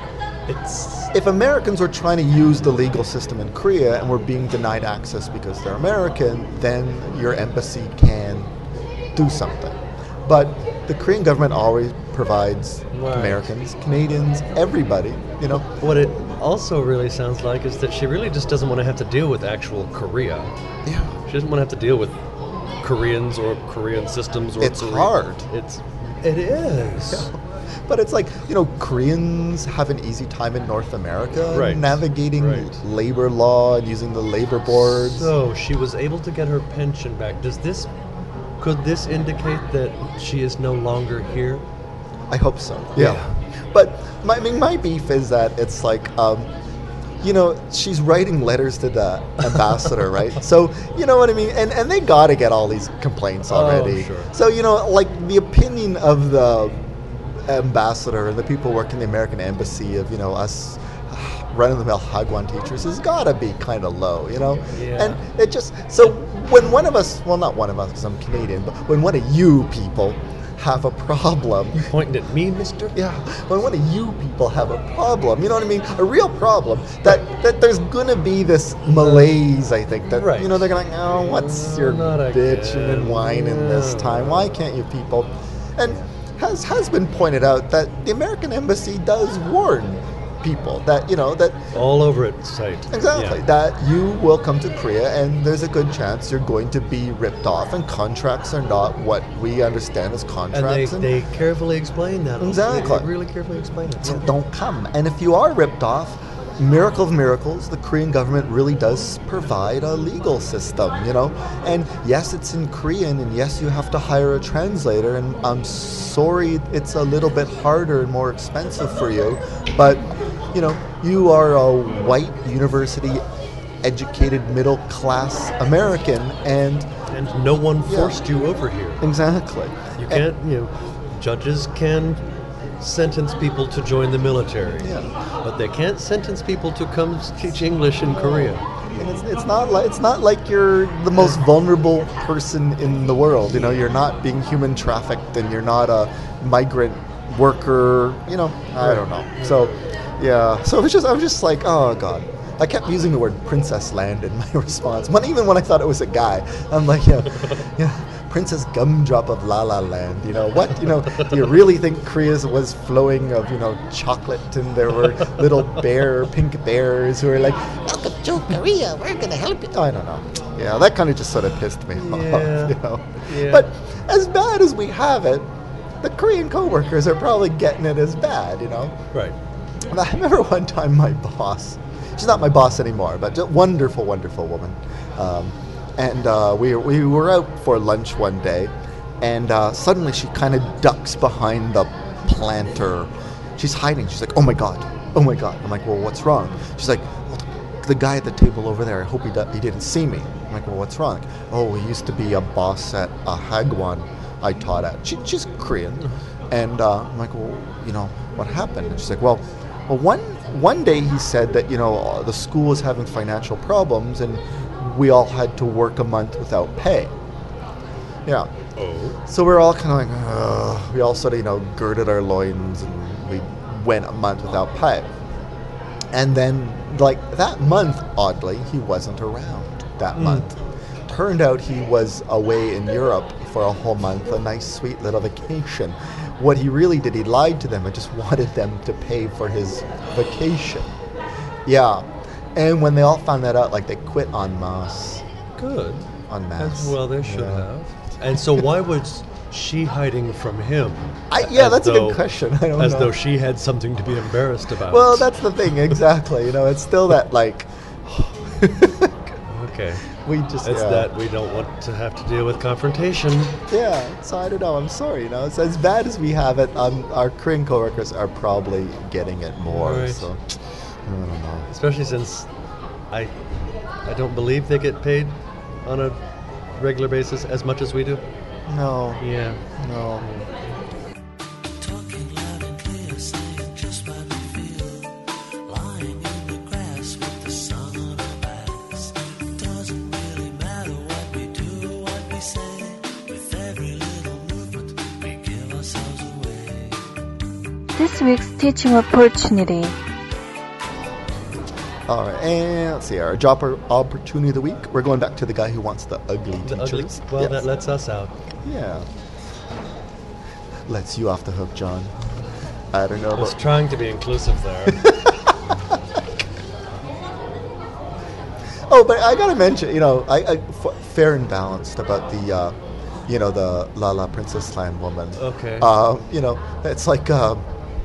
it's if Americans were trying to use the legal system in Korea and were being denied access because they're American, then your embassy can do something. But the Korean government always provides right. Americans, Canadians, everybody, you know. What it also really sounds like is that she really just doesn't want to have to deal with actual Korea. Yeah. She doesn't want to have to deal with Koreans or Korean systems or It's Korean. hard. It's it is. Yeah. But it's like, you know, Koreans have an easy time in North America right. navigating right. labor law and using the labor boards. So she was able to get her pension back. Does this, could this indicate that she is no longer here? I hope so. Yeah. yeah. But my, I mean, my beef is that it's like, um, you know, she's writing letters to the ambassador, right? So, you know what I mean? And and they got to get all these complaints already. Oh, sure. So, you know, like the opinion of the ambassador and the people working in the American embassy of, you know, us run-of-the-mill Hagwon teachers has got to be kind of low, you know? Yeah. And it just, so when one of us, well, not one of us because I'm Canadian, but when one of you people have a problem. You pointing at me, mister? Yeah. When one of you people have a problem, you know what I mean? A real problem, that, that there's going to be this malaise, I think, that, right. you know, they're going to, oh, what's your Not bitching again. and whining No. this time? Why can't you people? And has has been pointed out that the American embassy does warn people that, you know, that all over its site. Exactly. Yeah. That you will come to Korea and there's a good chance you're going to be ripped off, and contracts are not what we understand as contracts. And they, and they carefully explain that. Exactly. They really carefully explain it. So don't come. And if you are ripped off, miracle of miracles, the Korean government really does provide a legal system, you know? And yes, it's in Korean, and yes, you have to hire a translator, and I'm sorry it's a little bit harder and more expensive for you, but, you know, you are a white, university educated, middle class American, and... And no one forced yeah. you over here. Exactly. You can't, and, you know, judges can sentence people to join the military, yeah. but they can't sentence people to come teach English in Korea. And it's, it's not like it's not like you're the most vulnerable person in the world. You know, you're not being human trafficked, and you're not a migrant worker. You know, I don't know. So, yeah. So it was just I was just like, oh god. I kept using the word princess land in my response. When, even when I thought it was a guy, I'm like, yeah, yeah. Princess Gumdrop of La La Land, you know, what, you know, do you really think Korea was flowing of, you know, chocolate, and there were little bear, pink bears who were like, welcome to Korea, we're going to help you. I don't know. Yeah, that kind of just sort of pissed me yeah. off, you know. Yeah. But as bad as we have it, the Korean coworkers are probably getting it as bad, you know. Right. And I remember one time my boss, she's not my boss anymore, but just wonderful, wonderful woman. Um, And uh, we we were out for lunch one day, and uh, suddenly she kind of ducks behind the planter. She's hiding. She's like, "Oh my god, oh my god!" I'm like, "Well, what's wrong?" She's like, well, "The guy at the table over there. I hope he do- he didn't see me." I'm like, "Well, what's wrong?" "Oh, he used to be a boss at a Hagwon I taught at. She, she's Korean. And uh, I'm like, well, you know, what happened? And she's like, well, well, one one day he said that, you know, the school was having financial problems and we all had to work a month without pay. Yeah. Oh. So we're all kind of like, ugh. We all sort of, you know, girded our loins and we went a month without pay. And then, like, that month, oddly, he wasn't around that Mm. month. Turned out he was away in Europe for a whole month, a nice, sweet little vacation. What he really did, he lied to them and just wanted them to pay for his vacation. Yeah. And when they all found that out, like, they quit en masse. Good. En masse. As well they should Yeah. have. And so why was she hiding from him? I, yeah, As that's a though- good question. I don't As know. though she had something to be embarrassed about. Well, that's the thing, exactly. You know, it's still that, like, okay. we just, It's yeah. that we don't want to have to deal with confrontation. Yeah, so I don't know. I'm sorry. You know, it's as bad as we have it. Um, our Korean coworkers are probably getting it more. Right. So I don't know. Especially since I I don't believe they get paid on a regular basis as much as we do. No, Yeah. no. Talking loud and clear, saying just what we feel. Lying in the grass with the sun on our backs. Doesn't really matter what we do or what we say. With every little movement, we give ourselves away. This week's teaching opportunity. All right, and let's see. Our job or- opportunity of the week. We're going back to the guy who wants the ugly The ugly, teachers. well, Yes. that lets us out. Yeah. Lets you off the hook, John. I don't know. I was But trying to be inclusive there. oh, but I gotta mention, you know, I, I f- fair and balanced about the, uh, you know, the La La Princess Land woman. Okay. Uh, you know, it's like, uh,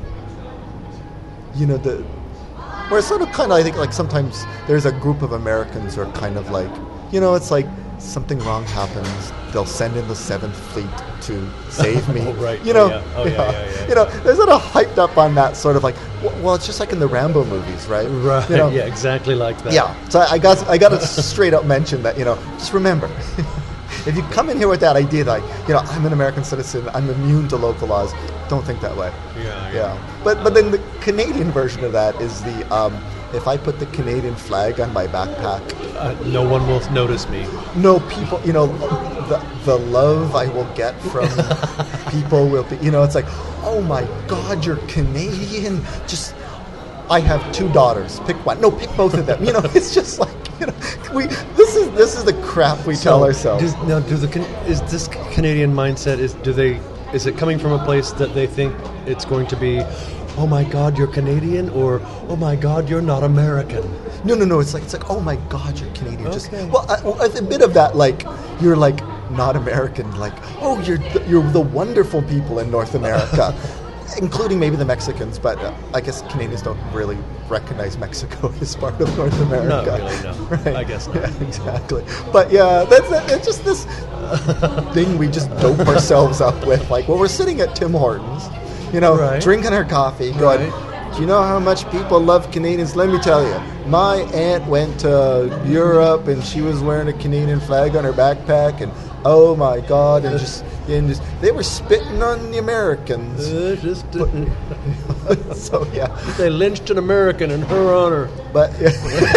you know, the where it's sort of kind of, I think, like sometimes there's a group of Americans who are kind of like, you know, it's like something wrong happens, they'll send in the Seventh Fleet to save me. Oh, right. You Oh, know, yeah. Oh, yeah, yeah, yeah, you know, they're sort of hyped up on that sort of like, w- well, it's just like in the Rambo movies, right? Right. You know, Yeah, exactly like that. yeah, so I I got I got to straight up mention that, you know, just remember, if you come in here with that idea that, you know, I'm an American citizen, I'm immune to local laws, don't think that way. Yeah, yeah. Yeah, but but then the Canadian version of that is the um, if I put the Canadian flag on my backpack, Uh, no one will notice me. no people, you know, the the love I will get from people will be, you know, it's like, oh my God, you're Canadian. Just, I have two daughters. Pick one. No, pick both of them. You know, it's just like, you know, we. This is this is the crap we tell ourselves. Does, now, do the Can- is this Canadian mindset? Is do they? Is it coming from a place that they think it's going to be? Oh my God, you're Canadian, or oh my God, you're not American. No, no, no. It's like it's like, oh my God, you're Canadian. Just Okay. well, I, well, a bit of that, like you're like not American. Like, oh, you're the, you're the wonderful people in North America, including maybe the Mexicans. But uh, I guess Canadians don't really recognize Mexico as part of North America. Not really, no. Right? I guess not. Yeah, exactly. But yeah, that's that's just this thing we just dope ourselves up with. Like, well, we're sitting at Tim Hortons, you know, Right. drinking our coffee, going. Right. Do you know how much people love Canadians? Let me tell you. My aunt went to Europe and she was wearing a Canadian flag on her backpack, and oh my God, and just and just they were spitting on the Americans. Uh, just So yeah, they lynched an American in her honor. but it,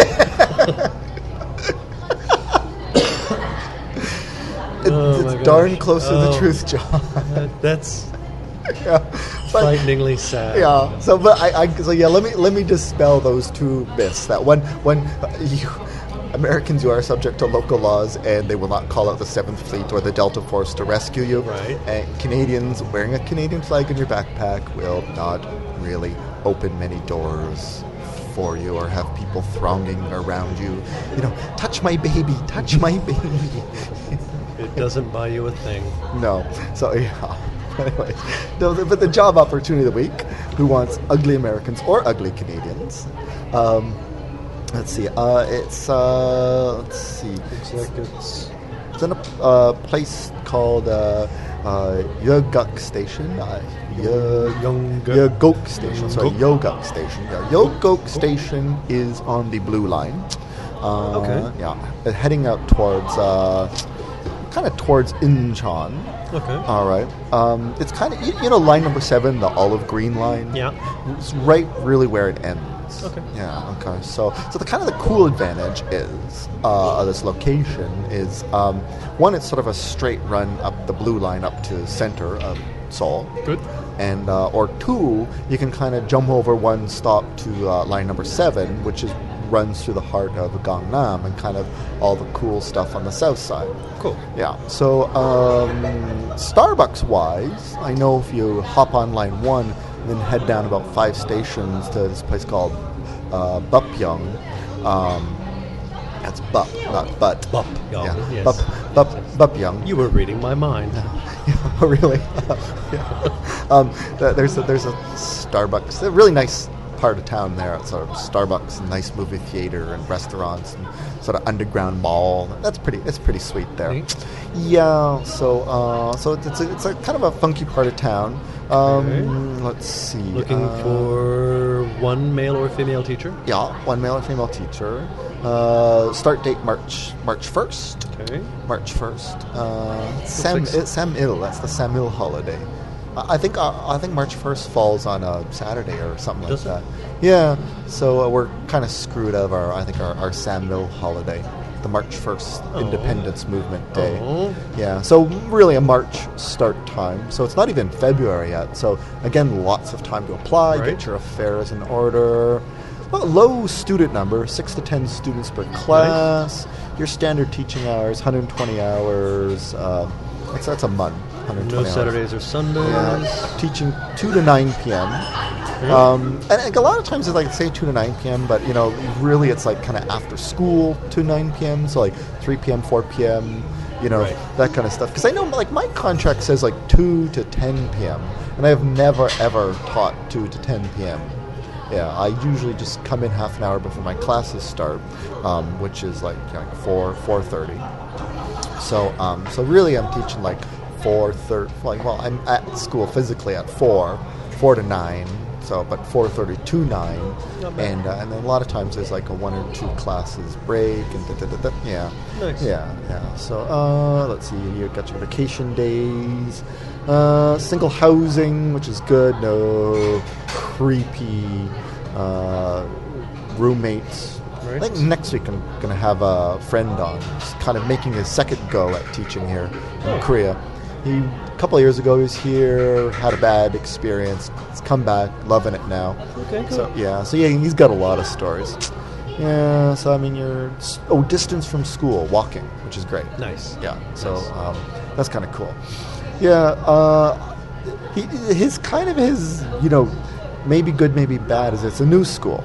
Oh my it's darn gosh. close to the Oh. truth, John. That, that's Yeah. But- frighteningly sad. Yeah. So, but I, I, so yeah. Let me let me dispel those two myths. That when when uh, you, Americans, you are subject to local laws, and they will not call out the Seventh Fleet or the Delta Force to rescue you. Right. And Canadians wearing a Canadian flag in your backpack will not really open many doors for you, or have people thronging around you. You know, touch my baby, touch my baby. It doesn't buy you a thing. No. So yeah. Anyway, no, the- but the job opportunity of the week. Who wants ugly Americans or ugly Canadians? Um, let's see. Uh, it's uh, let's see. Looks like it's It's in a uh, place called uh, uh, Yoguk Station. Uh, Yo- Yongguk. Yoguk Station. Sorry, Yoguk Station. Yeah, Yoguk Station is on the Blue Line. Uh, Okay. Yeah, uh, heading out towards. Uh, kind of towards Incheon. Okay. All right. Um, it's kind of, you, you know, line number seven, the olive green line. Yeah. It's right really where it ends. Okay. Yeah. Okay. So, so the kind of the cool advantage is uh, of this location is um, one, it's sort of a straight run up the blue line up to center of Seoul. Good. And uh, or two, you can kind of jump over one stop to uh, line number seven, which is runs through the heart of Gangnam and kind of all the cool stuff on the south side. Cool. Yeah. So um, Starbucks-wise, I know if you hop on line one and then head down about five stations to this place called uh, Bupyeong. Um, that's Bup, not But. Bup, Yeah. yes. Bup, Bup, Bupyeong. You were reading my mind. Oh, really? Yeah. Um, th- there's a, there's a Starbucks, a really nice part of town there. It's sort of Starbucks, and nice movie theater, and restaurants, and sort of underground mall. That's pretty. It's pretty sweet there. Neat. Yeah. So uh, so it's a, it's a kind of a funky part of town. Um, Okay. Let's see. Looking uh, for one male or female teacher. yeah, one male and female teacher. Uh, start date March March first. Okay. March first. Uh, Sam like- it, Samil. That's the Samil holiday. I I think uh, I think March first falls on a Saturday or something Does like it? that. Yeah. So uh, we're kind of screwed of our I think our, our Samil holiday, the March first Oh. Independence Movement Day. Oh. Yeah. So really a March start time. So it's not even February yet. So again, lots of time to apply, Right. get your affairs in order. Well, low student number, six to ten students per class. Your standard teaching hours, one hundred twenty hours. Uh, that's, that's a month. one hundred No twenty hours. Saturdays or Sundays. Yeah, teaching two to nine p.m. Um, and like, a lot of times it's like say two to nine p.m. But you know, really it's like kind of after school to nine p.m. So like three p.m., four p.m. You know, Right. that kind of stuff. Because I know like my contract says like two to ten p.m. and I have never ever taught two to ten p.m. Yeah, I usually just come in half an hour before my classes start, um, which is like, like four four thirty. So um, so really I'm teaching like four thirty. Like well, I'm at school physically at four, four to nine. So but four thirty to nine, Not bad. and uh, and then a lot of times there's like a one or two classes break and da, da, da, da, yeah, Nice. yeah, yeah. So uh, let's see, you got your vacation days, uh, single housing, which is good. No creepy uh, roommates. Right. I think next week I'm going to have a friend on, just kind of making his second go at teaching here in Oh. Korea. He a couple of years ago he was here, had a bad experience. He's come back, loving it now. Okay, cool. So yeah, so yeah, he's got a lot of stories. Yeah, so I mean, you're oh distance from school, walking, which is great. Nice. Yeah, so Nice. um, that's kind of cool. Yeah, uh, he, his kind of his you know maybe good, maybe bad is it's a new school.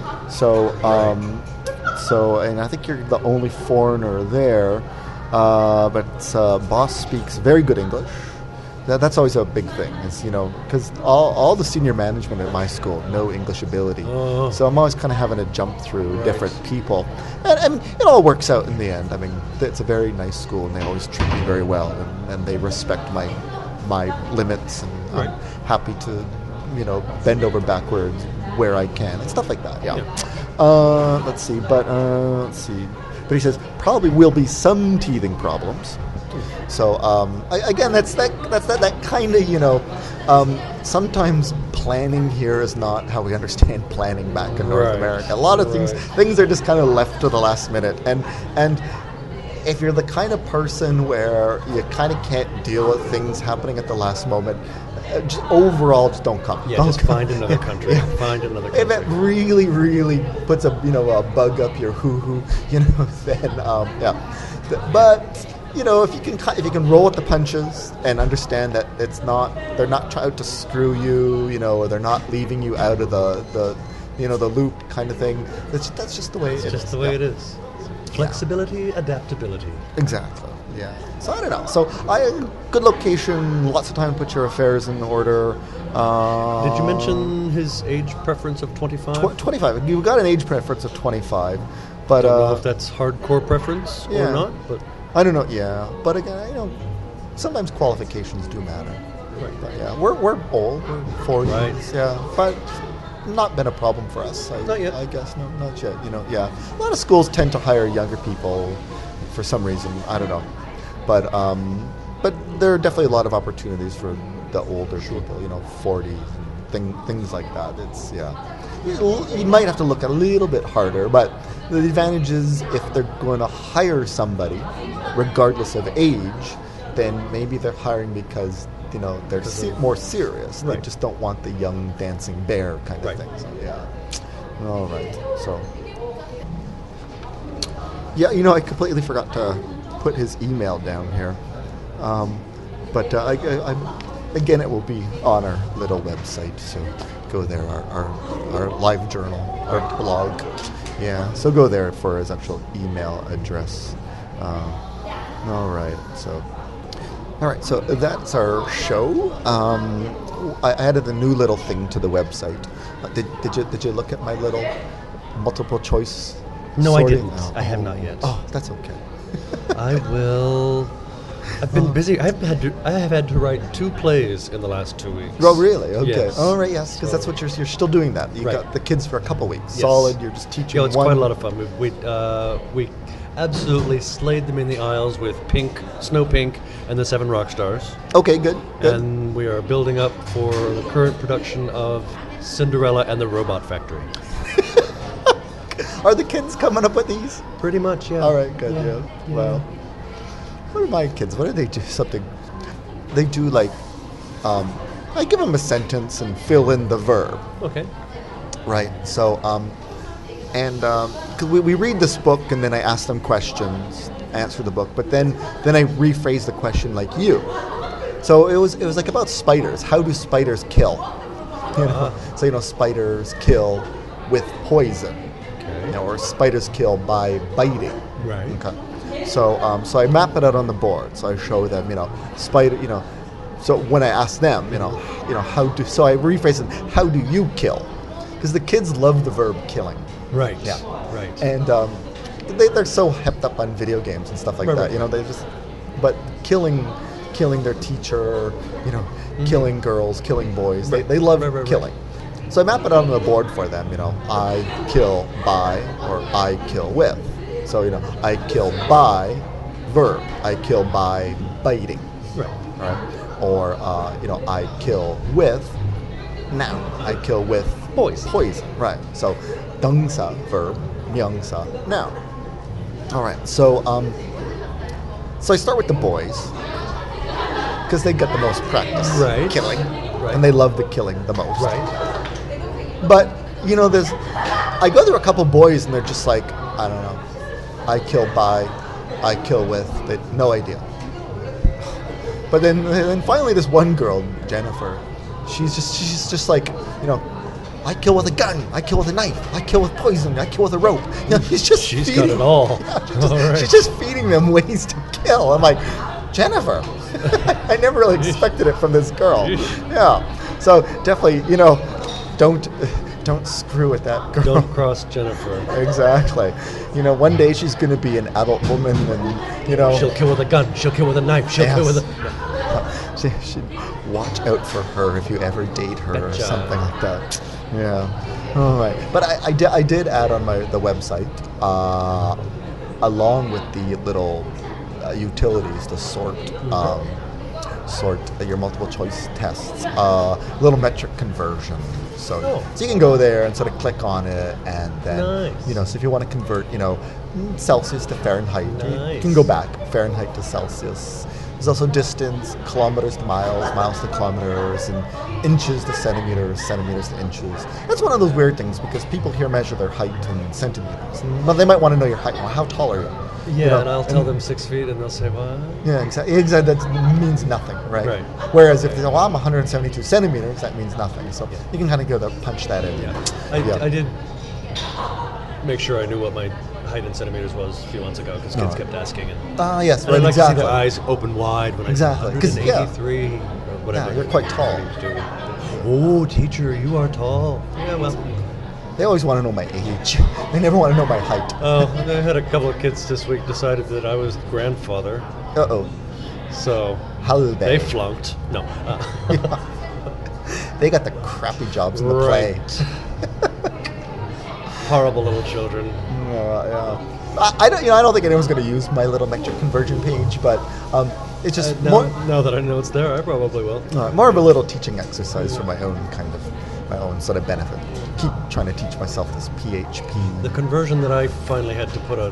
So um, so and I think you're the only foreigner there, uh, but uh, boss speaks very good English. That, that's always a big thing. Is you know because all, all the senior management at my school no English ability, Oh. so I'm always kind of having to jump through Right. different people, and, and it all works out in the end. I mean, it's a very nice school, and they always treat me very well, and, and they respect my my limits, and Right. I'm happy to you know bend over backwards where I can and stuff like that. Yeah. Uh, let's see, but uh, let's see. But he says probably will be some teething problems. So um, I, again, that's that that's that, that kind of you know. Um, sometimes planning here is not how we understand planning back in North Right. America. A lot of things Right. things are just kind of left to the last minute, and and if you're the kind of person where you kind of can't deal with things happening at the last moment, uh, just overall just don't come. Yeah, Don't just come. find another country. Yeah. Find another If country. it really, really puts a you know a bug up your hoo hoo, you know, then um, yeah. Th- But you know, if you can ki- if you can roll with the punches and understand that it's not they're not trying to screw you, you know, or they're not leaving you out of the, the you know the loop kind of thing. That's that's just the way It's it just is. the way Yeah. it is. Flexibility, adaptability. Exactly. Yeah. So I don't know. So I good location, lots of time to put your affairs in order. Uh, Did you mention his age preference of twenty-five? Tw- twenty-five. You've got an age preference of twenty-five, but I don't know uh, if that's hardcore preference yeah. or not, but I don't know. Yeah, but again, you know, sometimes qualifications do matter. Right. But yeah, we're we're old. We're four Right. years. Yeah, but not been a problem for us. I, Not yet. I guess no, not yet. You know, yeah. A lot of schools tend to hire younger people for some reason. I don't know. but um, but there are definitely a lot of opportunities for the older people, you know, forties and thing, things like that. It's yeah, you, you might have to look a little bit harder, but the advantage is if they're going to hire somebody, regardless of age, then maybe they're hiring because you know they're se- more serious. They Right. just don't want the young dancing bear kind of Right. thing. So yeah, all right. So yeah, you know, I completely forgot to put his email down here, um, but uh, I, I, I, again, it will be on our little website. So go there, our our, our live journal, our blog. Yeah, so go there for his actual email address. Um, all right, so. All right, so that's our show. Um, I added a new little thing to the website. Uh, did, did you did you look at my little multiple choice? No, I sorting? didn't. Oh, I have oh. not yet. Oh, that's okay. I will. I've been busy. I've had to. I have had to write two plays in the last two weeks. Oh, really? Okay. Yes. All right. Yes, because So- that's what you're you're still doing. That you Right. got the kids for a couple weeks. Yes. Solid. You're just teaching. Yeah, it's one. quite a lot of fun. We we, uh, we absolutely slayed them in the aisles with Pink, Snow Pink, and the Seven Rock Stars. Okay. Good. Good. And we are building up for the current production of Cinderella and the Robot Factory. Are the kids coming up with these? Pretty much, yeah. All right. Good. Yeah, Yeah. yeah. Wow. What are my kids? What do they do? Something. They do like. Um, I give them a sentence and fill in the verb. Okay. Right. So, um, and um 'cause we, we read this book, and then I ask them questions, answer the book, but then then I rephrase the question like you. So it was it was like about spiders. How do spiders kill? You know. So you know, spiders kill with poison. You know, or spiders kill by biting. Right. Okay. So um, so I map it out on the board. So I show them, you know, spider, you know. So when I ask them, you know, you know, how do so I rephrase it. How do you kill? Because the kids love the verb killing. Right. Yeah. Right. And um, they, they're so hepped up on video games and stuff like Right, that. right. You know, they just, but killing, killing their teacher, you know, killing girls, killing boys. They, Right. they love Right, right, right. killing. So I map it out on the board for them. You know, I kill by or I kill with. So you know, I kill by verb. I kill by biting. Right. Right. Or uh, you know, I kill with noun. I kill with Poison. Poison. Right. So, 动词 verb, 名词 noun. All right. So, um, so I start with the boys because they get the most practice Right. killing, Right. and they love the killing the most. Right. But you know, there's I go through a couple boys, and they're just like, I don't know. I kill by, I kill with. They, no idea. But then, then finally, this one girl, Jennifer, she's just she's just like, you know, I kill with a gun, I kill with a knife, I kill with poison, I kill with a rope. You know, she's just She's feeding, got it all. Yeah, she's, just, All right. she's just feeding them ways to kill. I'm like, Jennifer, I never really expected it from this girl. Yeah, so definitely, you know, don't don't screw with that girl. Don't cross Jennifer. Exactly. You know, one day she's going to be an adult woman, and you know, She'll kill with a gun. She'll kill with a knife. She'll kill Yes. with a. she should watch out for her if you ever date her or Betcha. something like that. Yeah. All right. But I, I, did, I did add on my the website, uh, along with the little uh, utilities to sort um, sort your multiple choice tests, uh, little metric conversion. So, Oh. so you can go there and sort of click on it, and then Nice. you know. So if you want to convert, you know, Celsius to Fahrenheit, you- you Nice. can go back Fahrenheit to Celsius. There's also distance, kilometers to miles, miles to kilometers, and inches to centimeters, centimeters to inches. That's one of those weird things because people here measure their height in centimeters. But they might want to know your height. Well, how tall are you? Yeah, You know, and I'll tell them six feet, and they'll say, "What?" Yeah, exactly. Exactly. That means nothing, right? Right. Whereas if they say, "Well, I'm one hundred seventy-two centimeters," that means nothing. So you can kind of go there, punch that in. Yeah. I, Yeah. I did make sure I knew what my height in centimeters was a few months ago because kids No. kept asking, and, Ah, yes, and right. I'd like exactly. to see their eyes open wide when Exactly, I 'cause, said yeah. one eighty-three or whatever. Yeah, you're quite tall. Oh, teacher, you are tall. Yeah, well. They always want to know my age. They never want to know my height. Oh, I had a couple of kids this week decided that I was grandfather, Uh oh. so How they flunked. No. Uh, They got the crappy jobs in the play. right. Horrible little children. Yeah, yeah. I, I don't, you know, I don't think anyone's going to use my little metric conversion page, but um, it's just Uh, now, more, now that I know it's there, I probably will. uh, more of a little teaching exercise for my own kind of, my own sort of benefit. Keep trying to teach myself this P H P. The conversion that I finally had to put a,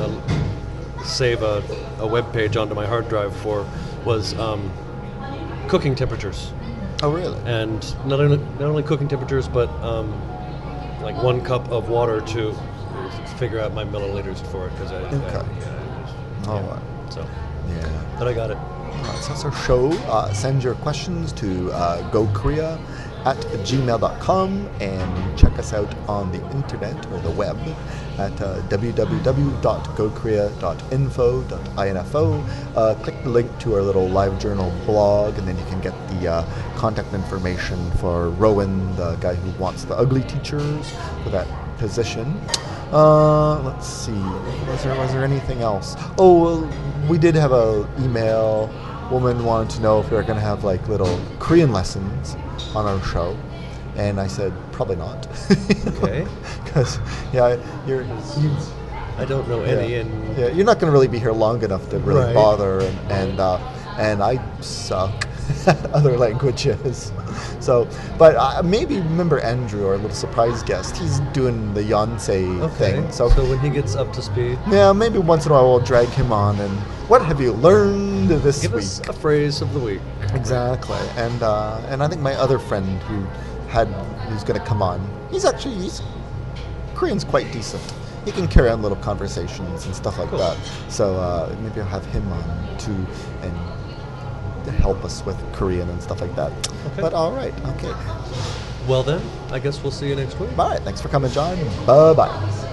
a save a, a web page onto my hard drive for was um, cooking temperatures, Oh, really? and not only not only cooking temperatures, but um, like one cup of water to figure out my milliliters for it because I, Okay. I yeah, All yeah. right. So, Yeah. but I got it. Alright, so that's our show. Uh, send your questions to uh, gokorea at gmail dot com and check us out on the internet or the web at uh, w w w dot go korea dot info dot info. Uh, click the link to our little live journal blog, and then you can get the uh, contact information for Rowan, the guy who wants the ugly teachers for that position. Uh, let's see. Was there was there anything else? Oh, well, we did have a email. Woman wanted to know if we were going to have like little Korean lessons on our show, and I said probably not. Okay. Because yeah, you're you. I don't know any, Yeah, and yeah, you're not going to really be here long enough to really Right. bother, and and, uh, and I suck at other languages. So, but uh, maybe remember Andrew, our little surprise guest. He's doing the Yonsei okay. thing. So, so when he gets up to speed, yeah, maybe once in a while we'll drag him on. And what have you learned this give week? us a phrase of the week. Exactly, and uh, and I think my other friend who had who's going to come on, he's actually he's Korean's quite decent. He can carry on little conversations and stuff like Cool. that. So uh, maybe I'll have him on too and help us with Korean and stuff like that. Okay. But all right, okay, Well then, I guess we'll see you next week. all right. Thanks for coming, John. Bye bye.